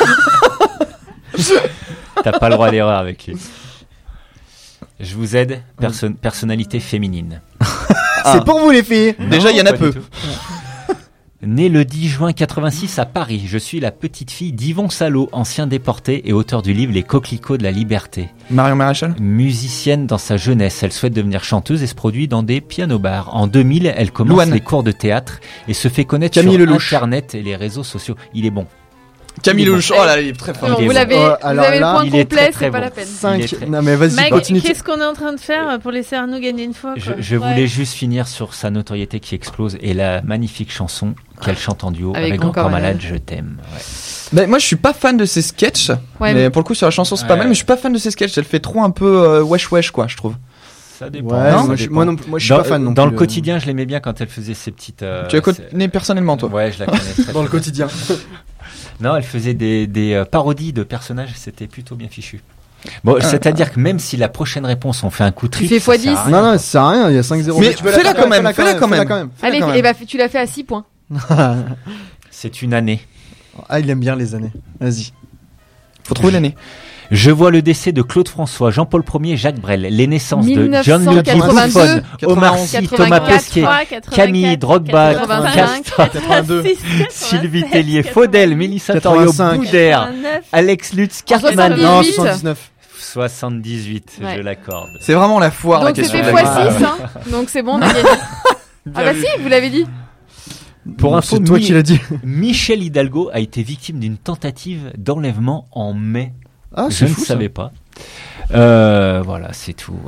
T'as pas le droit à l'erreur avec lui. Je vous aide. Personnalité féminine. C'est pour vous les filles. Déjà, il y en a peu. Né le 10 juin 86 à Paris, je suis la petite fille d'Yvon Salot, ancien déporté et auteur du livre Les Coquelicots de la Liberté. Marion Maréchal. Musicienne dans sa jeunesse, elle souhaite devenir chanteuse et se produit dans des piano-bars. En 2000, elle commence les cours de théâtre et se fait connaître sur Internet et les réseaux sociaux. Il est bon. Camille Lelouch, oh là, il est très fort. Vous l'avez le point complet, c'est pas la peine. 5. Non mais vas-y, Mike, continue. qu'est-ce qu'on est en train de faire pour laisser Arnaud gagner une fois quoi. Je voulais juste finir sur sa notoriété qui explose et la magnifique chanson qu'elle chante en duo avec Encore Malade, je t'aime. Ouais. Ben, moi je suis pas fan de ses sketchs, mais pour le coup sur la chanson c'est pas mal, mais je suis pas fan de ses sketchs, elle fait trop un peu wesh quoi, je trouve. Ça dépend. Ouais, moi je suis pas fan non plus. Dans le quotidien, je l'aimais bien quand elle faisait ses petites. Tu la connais personnellement toi? Ouais, je la connais très dans le quotidien. Non, elle faisait des parodies de personnages, c'était plutôt bien fichu. Bon, c'est-à-dire que même si la prochaine réponse on fait un coup de triple, tu fais x10. Non, ça sert à rien, il y a 5-0. Mais fais-la quand même. Allez, et bah tu l'as fait à 6 points. C'est une année. Ah, il aime bien les années. Vas-y. Faut trouver l'année. Je vois le décès de Claude François, Jean-Paul Ier, Jacques Brel, les naissances de John Ludwig Buffon, Omar Sy, Thomas Pesquet, Camille, Drogba, Castres, 82, Sylvie Tellier, Faudel, Mélissa Torio, Boudère, Alex Lutz, Cartman. Non, 79. 78, je l'accorde. C'est vraiment la foire la question. Donc c'était x6, hein. Donc c'est bon, on a gagné. Ah bah si, vous l'avez dit. Pour info, c'est toi qui l'as dit. Michel Hidalgo a été victime d'une tentative d'enlèvement en mai. Ah, je ne savais pas. Voilà, c'est tout. Ouais.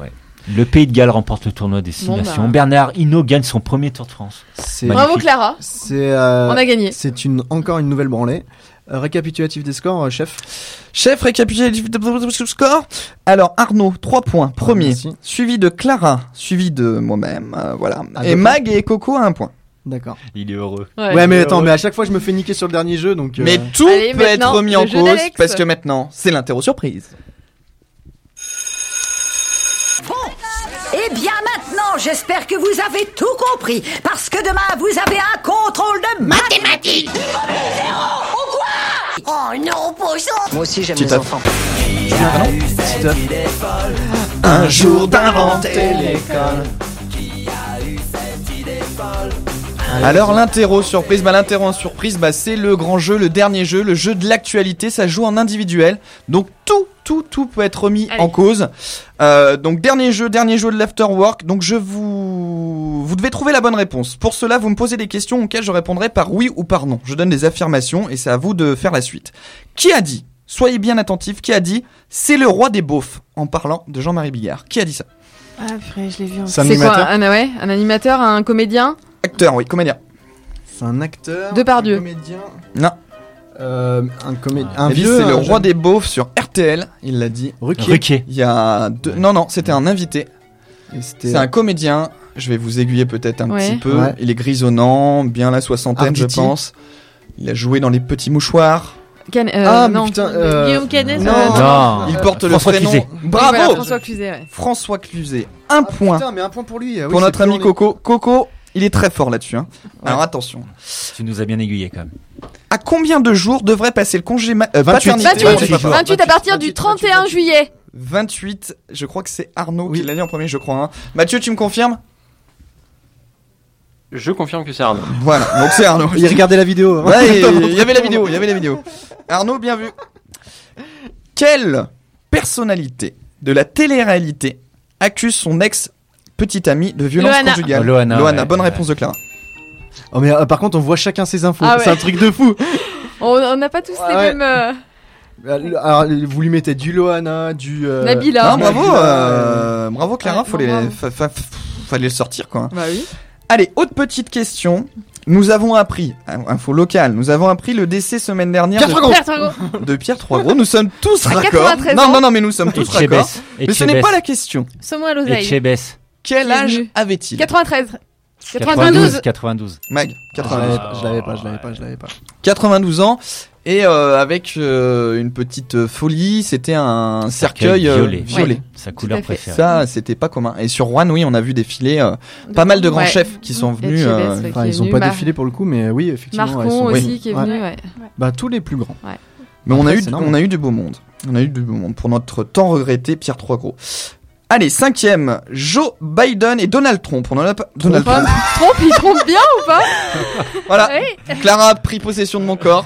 Le Pays de Galles remporte le tournoi Destination. Bernard Hinault gagne son premier Tour de France. Bravo Clara. On a gagné. C'est encore une nouvelle branlée. Récapitulatif des scores, chef. Chef, récapitulatif des scores. Alors Arnaud, 3 points, premier. Suivi de Clara, suivi de moi-même. Voilà. Et Mag et Coco, 1 point. D'accord. Il est heureux. Ouais, mais attends, mais à chaque fois je me fais niquer sur le dernier jeu, donc. Mais tout peut être remis en cause parce que maintenant, c'est l'interro surprise. Eh bien maintenant, j'espère que vous avez tout compris, parce que demain, vous avez un contrôle de mathématiques. Ou quoi? Oh non, poisson. Moi aussi, j'aime les enfants. Un jour d'inventer l'école. Alors l'interro surprise, l'interro en surprise, c'est le grand jeu, le dernier jeu, le jeu de l'actualité, ça joue en individuel, donc tout peut être remis en cause. Donc dernier jeu de l'afterwork, donc vous devez trouver la bonne réponse. Pour cela, vous me posez des questions auxquelles je répondrai par oui ou par non. Je donne des affirmations et c'est à vous de faire la suite. Qui a dit, soyez bien attentifs, qui a dit c'est le roi des beaufs en parlant de Jean-Marie Bigard? Qui a dit ça? Ah frère, je l'ai vu. C'est quoi? Un animateur, un comédien? Acteur, oui, comédien. C'est un acteur. Depardieu. Un comédien. Non. Un comédien. Un vieux. C'est le roi des beaufs sur RTL. Il l'a dit. Ruquier. Il y a non, c'était un invité. C'est un comédien. Je vais vous aiguiller peut-être un petit peu. Ouais. Il est grisonnant, bien la soixantaine, Arditi. je pense. Il a joué dans Les Petits Mouchoirs. non. Putain. Guillaume Canet. Non. Il porte François le prénom. Cluzet. Bravo. Voilà, François Cluzet. Ouais. François Cluzet. Un point. Putain, mais un point pour lui. Pour notre ami Coco. Coco. Il est très fort là-dessus. Hein. Ouais. Alors attention. Tu nous as bien aiguillé quand même. À combien de jours devrait passer le congé 28 à partir du 31 juillet. 28, je crois que c'est Arnaud qui l'a dit en premier, je crois. Hein. Mathieu, tu me confirmes? Je confirme que c'est Arnaud. Voilà, donc c'est Arnaud. Il regardait la vidéo. Ouais, il y avait la vidéo. Arnaud, bien vu. Quelle personnalité de la télé-réalité accuse son ex petite amie de violence conjugale? Loana, bonne réponse de Clara. Oh mais par contre on voit chacun ses infos, Ah ouais. C'est un truc de fou. On n'a pas tous les mêmes. Alors vous lui mettez du Loana, du Nabila. Non, bravo Clara, fallait le sortir quoi. Bah oui. Allez, autre petite question. Nous avons appris, info locale, le décès semaine dernière de Pierre Troisgros. Nous sommes tous raccords. Non, mais nous sommes tous raccords. Mais ce n'est pas la question. Somme à l'oseille. Etchebest. Quel âge avait-il? 92. Mag, 92. Je l'avais pas. 92 ans. Et avec une petite folie, c'était un cercueil violet. Sa couleur préférée. Ça, c'était pas commun. Et sur Rouen, oui, on a vu défiler pas mal de grands chefs qui sont venus. Ils ont pas défilé pour le coup, mais oui, effectivement. Marcon aussi qui est venu. Ouais. Bah tous les plus grands. Ouais. Mais on a eu du beau monde. Pour notre tant regretté Pierre Troisgros. Allez, 5e, Joe Biden et Donald Trump. Donald Trump. Il trompe bien ou pas? Voilà. Oui. Clara a pris possession de mon corps.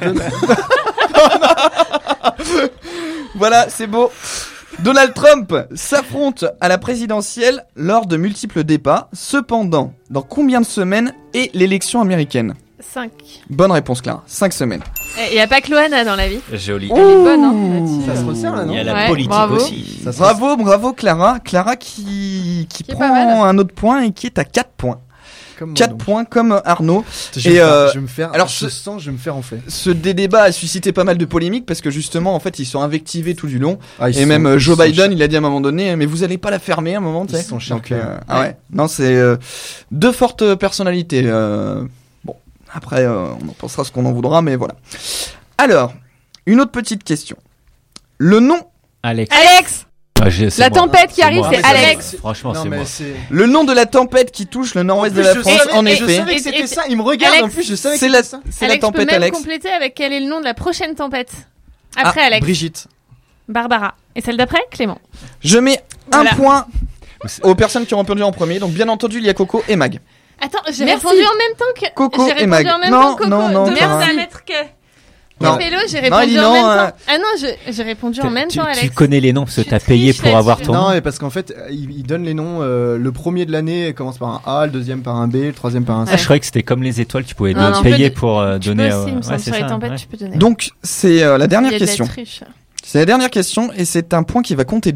Voilà, c'est beau. Donald Trump s'affronte à la présidentielle lors de multiples débats. Cependant, dans combien de semaines est l'élection américaine? 5. Bonne réponse, Clara. 5 semaines. Il n'y a pas que Loana dans la vie. Joli. Elle est bonne, hein. Ça se resserre là, non? Il y a la politique aussi. Bravo, Clara. Clara qui prend un autre point et qui est à 4 points. 4 points comme Arnaud. Je vais me faire en fait. Ce débat a suscité pas mal de polémiques parce que justement, en fait, ils sont invectivés tout du long. Et même Joe Biden, il a dit à un moment donné, mais vous allez pas la fermer à un moment, tu sais. Ils sont chiants. Ouais. Non, c'est deux fortes personnalités. Bon, après, on en pensera ce qu'on en voudra, mais voilà. Alors, une autre petite question. Le nom. Alex. La tempête qui arrive, c'est Alex. Franchement, c'est moi. Le nom de la tempête qui touche le nord-ouest de la France, en effet. Je savais que c'était ça. Il me regarde. Alex, en plus, je savais que c'était ça. C'est la tempête, peut même Alex. compléter avec quel est le nom de la prochaine tempête. Après Alex. Brigitte. Barbara. Et celle d'après, Clément. Je mets un point aux personnes qui ont répondu en premier. Donc, bien entendu, il y a Coco et Mag. Attends, j'ai répondu en même temps que Coco j'ai et Mag. répondu en même temps que Coco. Non, Merde à mettre que. Non. Pélo, j'ai répondu en même temps. Ah non, j'ai répondu en même temps, Alex. Tu connais les noms parce que t'as payé pour avoir ton nom. Non, mais parce qu'en fait, il donne les noms. Le premier de l'année commence par un A, le deuxième par un B, le troisième par un C. Je croyais que c'était comme les étoiles, tu pouvais payer pour donner. Sur les tempêtes, tu peux donner. Donc, c'est la dernière question. C'est la dernière question et c'est un point qui va compter double.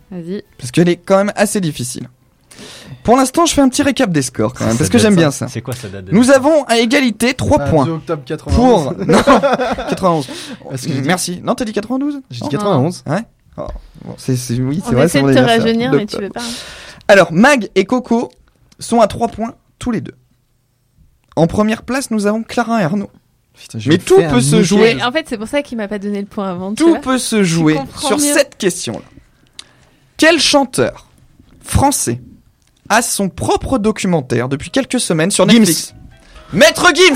Vas-y. Parce qu'elle est quand même assez difficile. Pour l'instant, je fais un petit récap des scores quand même, parce que j'aime bien ça. C'est quoi ça date de... Nous avons à égalité 3 points. 2 octobre 91. Pour... Non, 91. Merci. Non, t'as dit 92 ? J'ai dit 91. Ouais. Oh, bon, oui, c'est on vrai. essaie de te rajeunir, mais tu veux pas. Alors, Mag et Coco sont à 3 points tous les deux. En première place, nous avons Clara et Arnaud. Putain, mais tout peut se jouer. En fait, c'est pour ça qu'il m'a pas donné le point avant. Tout peut se jouer sur cette question-là. Quel chanteur français a son propre documentaire depuis quelques semaines sur Netflix? Maître Gims.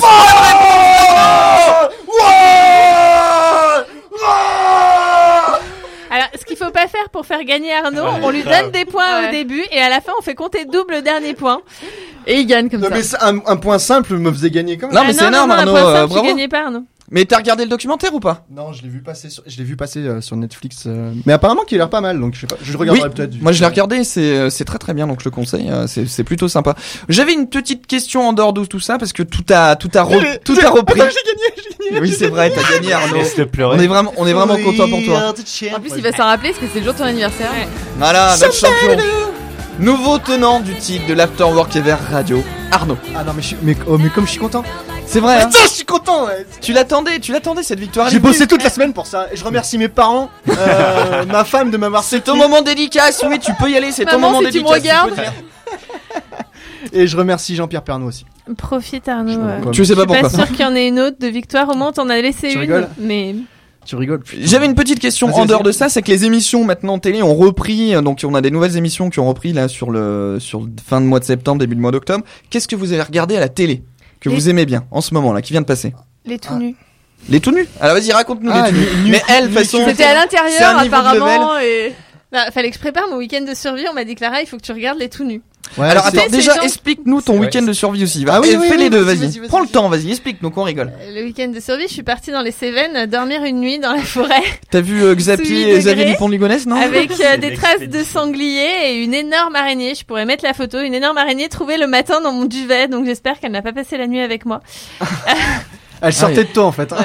Alors, ce qu'il faut pas faire pour faire gagner Arnaud, on lui donne des points au début et à la fin on fait compter double le dernier point et il gagne comme ça. Mais un point simple me faisait gagner quand même. Non mais c'est énorme Arnaud, bravo. Tu gagnais pas Arnaud. Mais t'as regardé le documentaire ou pas? Non, je l'ai vu passer sur Netflix. Mais apparemment qu'il a l'air pas mal, donc je sais pas. Je le regarderai peut-être. Moi je l'ai regardé, c'est très très bien, donc je le conseille. C'est plutôt sympa. J'avais une petite question en dehors de tout ça parce que tout a repris. Attends, j'ai gagné. Oui c'est vrai, t'as gagné Arnaud. Laisse-le pleurer. On est vraiment content pour toi. En plus il va s'en rappeler parce que c'est le jour de ton anniversaire. Voilà, notre champion. Nouveau tenant du titre de l'Afterwork Ever Radio, Arnaud. Ah non mais comme je suis content. C'est vrai. Putain, je suis content. Ouais. Tu l'attendais cette victoire. J'ai bossé toute la semaine pour ça. Et je remercie mes parents, ma femme de m'avoir. C'est ton moment dédicace. Oui, tu peux y aller. C'est ton moment dédicace. Tu me regardes. Et je remercie Jean-Pierre Pernaut aussi. Profite Arnaud. Tu sais pas pourquoi. Je suis pas sûr qu'il y en ait une autre de victoire. Au moins t'en as laissé tu une. Rigoles mais. Tu rigoles. J'avais une petite question en dehors de ça, c'est que les émissions maintenant télé ont repris, donc on a des nouvelles émissions qui ont repris là sur fin de mois de septembre, début de mois d'octobre. Qu'est-ce que vous avez regardé à la télé que vous aimez bien en ce moment là, qui vient de passer? Les tout nus. Les tout nus. Alors vas-y, raconte-nous les tout nus. Mais elle, façon. C'était à l'intérieur apparemment et. Non, fallait que je prépare mon week-end de survie. On m'a dit Clara, il faut que tu regardes les tout nus. Ouais, alors attends, déjà explique-nous ton week-end de survie aussi. Fais les deux, vas-y. Prends le temps, vas-y, explique-nous qu'on rigole. Le week-end de survie, je suis partie dans les Cévennes xavir une nuit dans la forêt. T'as vu Xavier Dupont-Ligonnès, non? Avec des traces de sanglier et une énorme araignée. Je pourrais mettre la photo. Une énorme araignée trouvée le matin dans mon duvet. Donc j'espère qu'elle n'a pas passé la nuit avec moi. Elle sortait de toi en fait.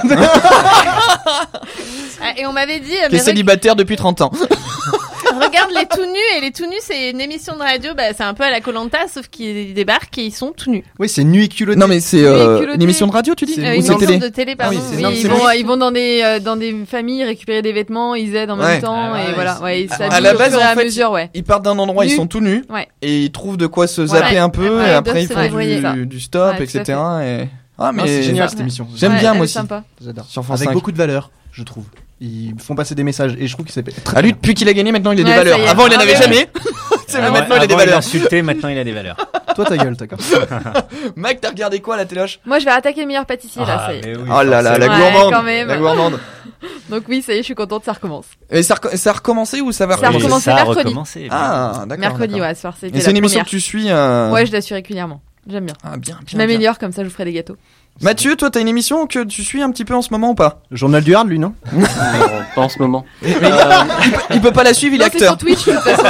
Et on m'avait dit. T'es célibataire depuis 30 ans. Regarde les tout nus, et les tout nus c'est une émission de radio, c'est un peu à la Koh-Lanta sauf qu'ils débarquent et ils sont tout nus. Oui, c'est Nuit culotté. Non mais c'est une émission de radio tu dis? Une émission de télé pardon. Ils vont dans des familles récupérer des vêtements, ils aident en même temps et voilà. Ouais, à la base en fait, ils partent d'un endroit, ils sont tout nus et ils trouvent de quoi se zapper un peu et après ils font du stop etc. Ah mais c'est génial cette émission. J'aime bien moi aussi. J'adore. Avec beaucoup de valeur, je trouve. Ils font passer des messages et je trouve que c'est très lui depuis qu'il a gagné maintenant il a des valeurs. Avant il en avait jamais. Maintenant il a des valeurs. Insulté, maintenant il a des valeurs. Toi ta gueule, t'as comme ça. Mec, t'as regardé quoi à la téloche? Moi je vais attaquer le meilleur pâtissier là, ça y est. Oh là là, la gourmande. La gourmande. Donc oui, ça y est, je suis contente, ça recommence. Et ça a recommencé ou ça va recommencer? Ça a recommencé mercredi. Ah, d'accord. Mercredi, ouais, ce soir c'était. Et c'est une émission que tu suis Ouais, je la suis régulièrement. J'aime bien. Ah bien. Je m'améliore comme ça, je vous ferai des gâteaux. Mathieu, toi t'as une émission que tu suis un petit peu en ce moment ou pas? Journal du Hard lui non? Pas en ce moment. Il peut pas la suivre, il est acteur. C'est sur Twitch de toute façon.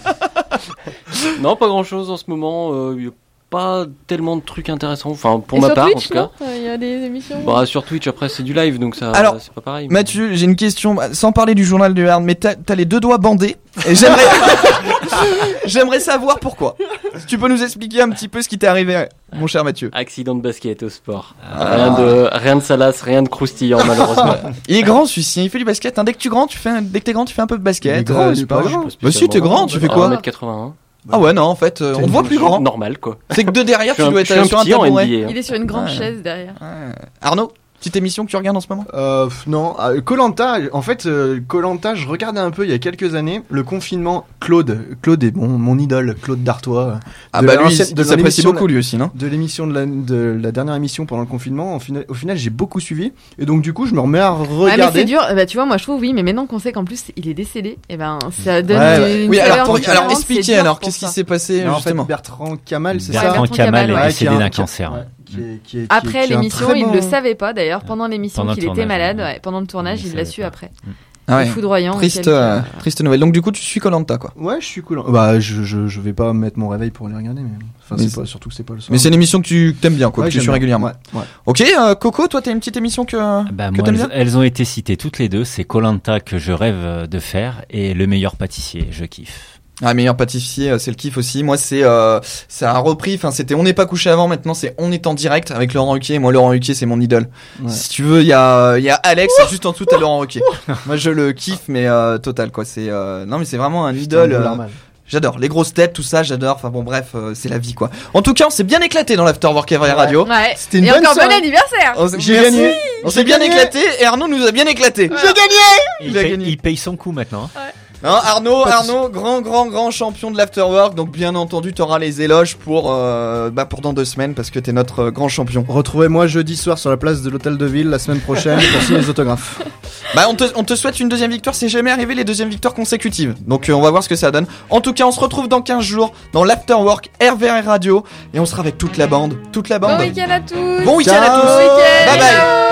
Non, pas grand chose en ce moment. Il y a pas tellement de trucs intéressants. Enfin, pour ma part Twitch, en tout cas. Il y a des émissions. Bah, sur Twitch après c'est du live donc ça. Alors, c'est pas pareil. Mathieu, j'ai une question. Sans parler du Journal du Hard, mais t'as les deux doigts bandés. Et j'aimerais savoir pourquoi. Si tu peux nous expliquer un petit peu ce qui t'est arrivé, mon cher Mathieu. Accident de basket au sport. Rien de salace, rien de croustillant malheureusement. Il est grand celui-ci, il fait du basket. Dès que t'es grand, tu fais un peu de basket. Il est grand, c'est pas grand. Bah si, t'es grand, tu fais quoi? 1m81. Ah ouais, non, en fait, on te voit plus grand. Normal quoi. C'est que de derrière, tu dois être sur un tabouret. Il est sur une grande chaise derrière. Arnaud, petite émission que tu regardes en ce moment? Non, Koh-Lanta, en fait, Koh-Lanta, je regardais un peu il y a quelques années. Le confinement, Claude est mon idole, Claude Dartois. Ah bah lui, il s'apprécie beaucoup lui aussi, non? De l'émission de la dernière émission pendant le confinement, au final, j'ai beaucoup suivi. Et donc, du coup, je me remets à regarder. Ah, mais c'est dur, bah tu vois, moi je trouve, oui, mais maintenant qu'on sait qu'en plus il est décédé, et ben ça donne une oui, alors expliquez alors, qu'est-ce qui s'est passé justement? En fait, Bertrand Kamal, c'est ça? Bertrand Kamal est décédé d'un cancer. Après l'émission, il ne le savait pas d'ailleurs. Pendant l'émission qu'il était malade, pendant le tournage, il l'a su après. Ah ouais. foudroyant. Triste nouvelle. Donc du coup, tu suis Koh-Lanta, quoi. Ouais, je suis cool. Bah, je vais pas mettre mon réveil pour aller regarder, mais enfin, c'est pas, surtout que c'est pas le soir. Mais c'est une émission que tu t'aimes bien, quoi, que tu suis régulièrement. Ouais. Ok, Coco, toi, t'as une petite émission que moi, t'aimes bien. Elles ont été citées toutes les deux. C'est Koh-Lanta que je rêve de faire et Le Meilleur Pâtissier. Je kiffe. Ah, Meilleur Pâtissier, c'est le kiff aussi. Moi, ça a repris. Enfin, c'était On n'est pas couché avant. Maintenant, c'est On est en direct avec Laurent Ruquier. Moi, Laurent Ruquier, c'est mon idole. Ouais. Si tu veux, il y a Alex, juste en dessous, t'as Laurent Ruquier. Moi, je le kiffe, mais total, quoi. C'est non, mais c'est vraiment un idole. J'adore les grosses têtes, tout ça, j'adore. Enfin bon, bref, c'est la vie, quoi. En tout cas, on s'est bien éclaté dans l'Afterwork Ever Radio. Ouais. C'était une et bonne encore soirée. bon anniversaire. J'ai gagné. On s'est bien éclaté et Arnaud nous a bien éclaté. J'ai gagné. Il paye son coup maintenant. Ouais. Non, Arnaud, grand champion de l'Afterwork. Donc bien entendu, t'auras les éloges pour dans 2 semaines parce que t'es notre grand champion. Retrouvez-moi jeudi soir sur la place de l'Hôtel de Ville la semaine prochaine pour signer les autographes. On te souhaite une deuxième victoire. C'est jamais arrivé les deuxièmes victoires consécutives. Donc on va voir ce que ça donne. En tout cas, on se retrouve dans 15 jours dans l'Afterwork RVR Radio et on sera avec toute la bande. Bon week-end à tous. Bon week-end à tous. Bon week-end. Bye bye.